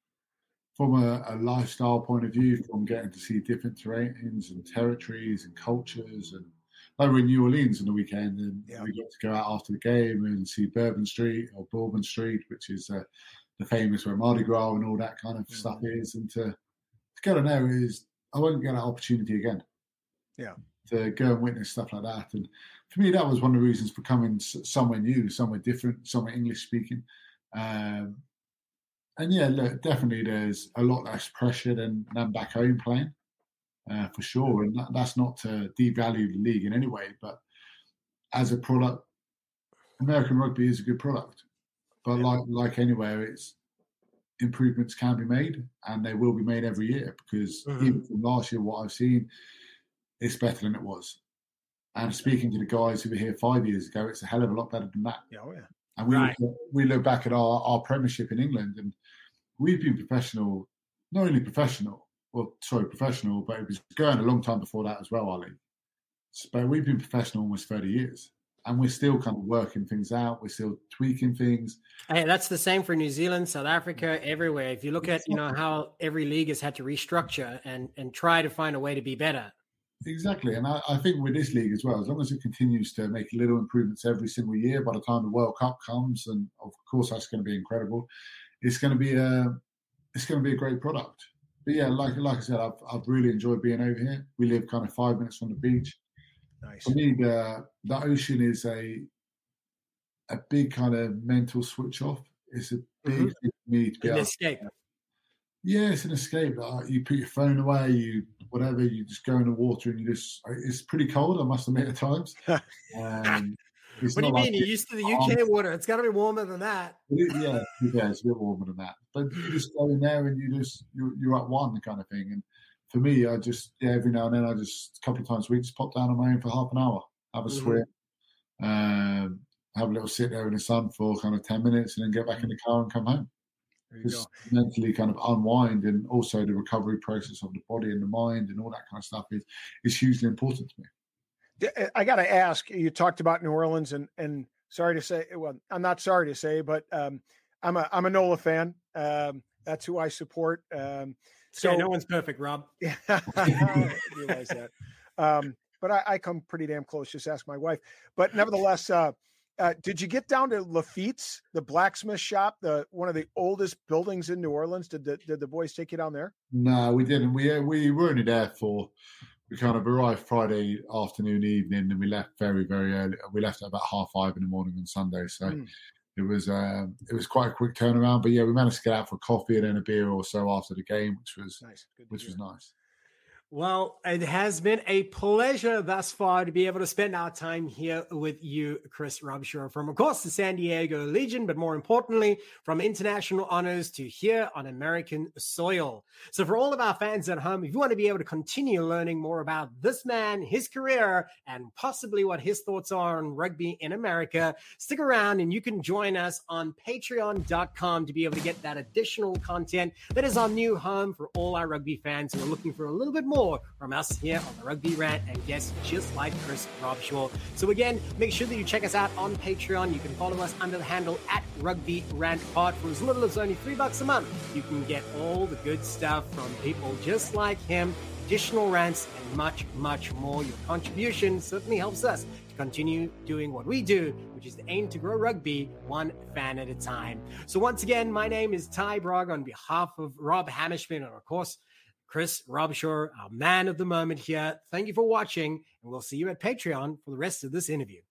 from a, a lifestyle point of view, from getting to see different terrains and territories and cultures, and like we're in New Orleans on the weekend, and yeah. we got to go out after the game and see Bourbon Street or Bourbon Street, which is uh, the famous where Mardi Gras and all that kind of mm-hmm. stuff is. And to, to go to there is, I won't get that opportunity again. Yeah. To go and witness stuff like that. And for me, that was one of the reasons for coming somewhere new, somewhere different, somewhere English speaking. Um, and yeah, look, definitely there's a lot less pressure than, than back home playing. Uh, for sure, and that, that's not to devalue the league in any way, but as a product, American rugby is a good product. But yeah. like like anywhere, it's improvements can be made, and they will be made every year, because mm-hmm. even from last year, what I've seen, it's better than it was. And speaking to the guys who were here five years ago, it's a hell of a lot better than that. Yeah, oh yeah. And we right. look, we look back at our, our premiership in England, and we've been professional, not only professional. Well, sorry, professional, but it was going a long time before that as well, Ali. But we've been professional almost thirty years, and we're still kind of working things out. We're still tweaking things. Hey, that's the same for New Zealand, South Africa, everywhere. If you look at, you know, how every league has had to restructure and, and try to find a way to be better. Exactly. And I, I think with this league as well, as long as it continues to make little improvements every single year, by the time the World Cup comes, and of course that's going to be incredible, it's going to be a, it's going to be a great product. But yeah, like like I said, I've I've really enjoyed being over here. We live kind of five minutes from the beach. Nice. For me, the the ocean is a a big kind of mental switch off. It's a big mm-hmm. thing for me to be an able, escape. Yeah, it's an escape. You put your phone away, you whatever, you just go in the water and you just. It's pretty cold, I must admit, at times. Um, What do you mean? Like you're used to the U K um, water. It's got to be warmer than that. It, yeah, yeah, it's a bit warmer than that. But you just go in there and you just you're, you're at one kind of thing. And for me, I just yeah, every now and then I just a couple of times a week just pop down on my own for half an hour, have a mm-hmm. swim, um, have a little sit there in the sun for kind of ten minutes, and then get back in the car and come home. Just mentally kind of unwind, and also the recovery process of the body and the mind and all that kind of stuff is is hugely important to me. I got to ask, you talked about New Orleans and, and sorry to say, well, I'm not sorry to say, but um, I'm a I'm a Nola fan. Um, that's who I support. Um, so yeah, no one's perfect, Rob. Yeah, I realize that. Um, but I, I come pretty damn close. Just ask my wife. But nevertheless, uh, uh, did you get down to Lafitte's, the blacksmith shop, the one of the oldest buildings in New Orleans? Did the did the boys take you down there? No, we didn't. We we were only there for. We kind of arrived Friday afternoon, evening, and we left very, very early. We left at about half five in the morning on Sunday. So mm. it was um, it was quite a quick turnaround. But yeah, we managed to get out for coffee and then a beer or so after the game, which was nice. Which was nice. Well, it has been a pleasure thus far to be able to spend our time here with you, Chris Robshaw, from, of course, the San Diego Legion, but more importantly, from international honors to here on American soil. So for all of our fans at home, if you want to be able to continue learning more about this man, his career, and possibly what his thoughts are on rugby in America, stick around and you can join us on patreon dot com to be able to get that additional content that is our new home for all our rugby fans who are looking for a little bit more from us here on the Rugby Rant and guests just like Chris Robshaw. So again, make sure that you check us out on Patreon. You can follow us under the handle at Rugby Rant Pod. For as little as only three bucks a month, you can get all the good stuff from people just like him, additional rants, and much, much more. Your contribution certainly helps us to continue doing what we do, which is to aim to grow rugby one fan at a time. So once again, my name is Ty Brog on behalf of Rob Hammerschmidt and, of course, Chris Robshaw, our man of the moment here. Thank you for watching, and we'll see you at Patreon for the rest of this interview.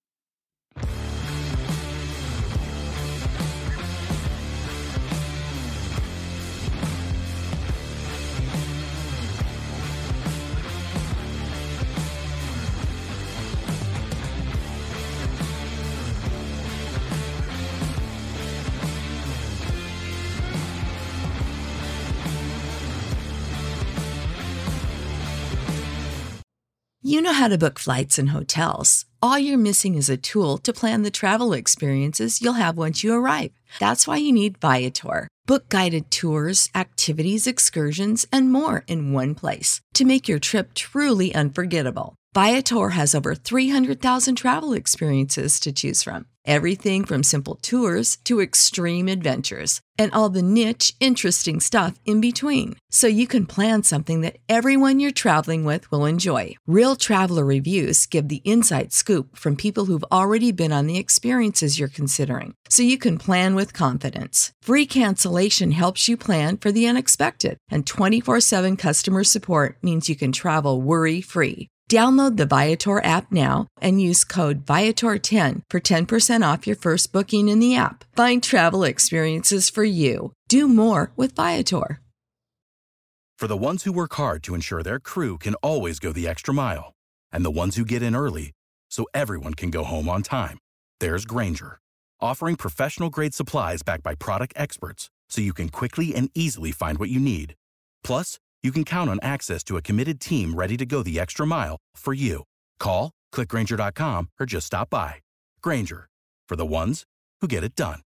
You know how to book flights and hotels. All you're missing is a tool to plan the travel experiences you'll have once you arrive. That's why you need Viator. Book guided tours, activities, excursions, and more in one place to make your trip truly unforgettable. Viator has over three hundred thousand travel experiences to choose from. Everything from simple tours to extreme adventures and all the niche, interesting stuff in between. So you can plan something that everyone you're traveling with will enjoy. Real traveler reviews give the inside scoop from people who've already been on the experiences you're considering. So you can plan with confidence. Free cancellation helps you plan for the unexpected. And twenty-four seven customer support means you can travel worry-free. Download the Viator app now and use code Viator ten for ten percent off your first booking in the app. Find travel experiences for you. Do more with Viator. For the ones who work hard to ensure their crew can always go the extra mile, and the ones who get in early so everyone can go home on time, there's Grainger, offering professional-grade supplies backed by product experts so you can quickly and easily find what you need. Plus, you can count on access to a committed team ready to go the extra mile for you. Call, click Grainger dot com, or just stop by. Grainger, for the ones who get it done.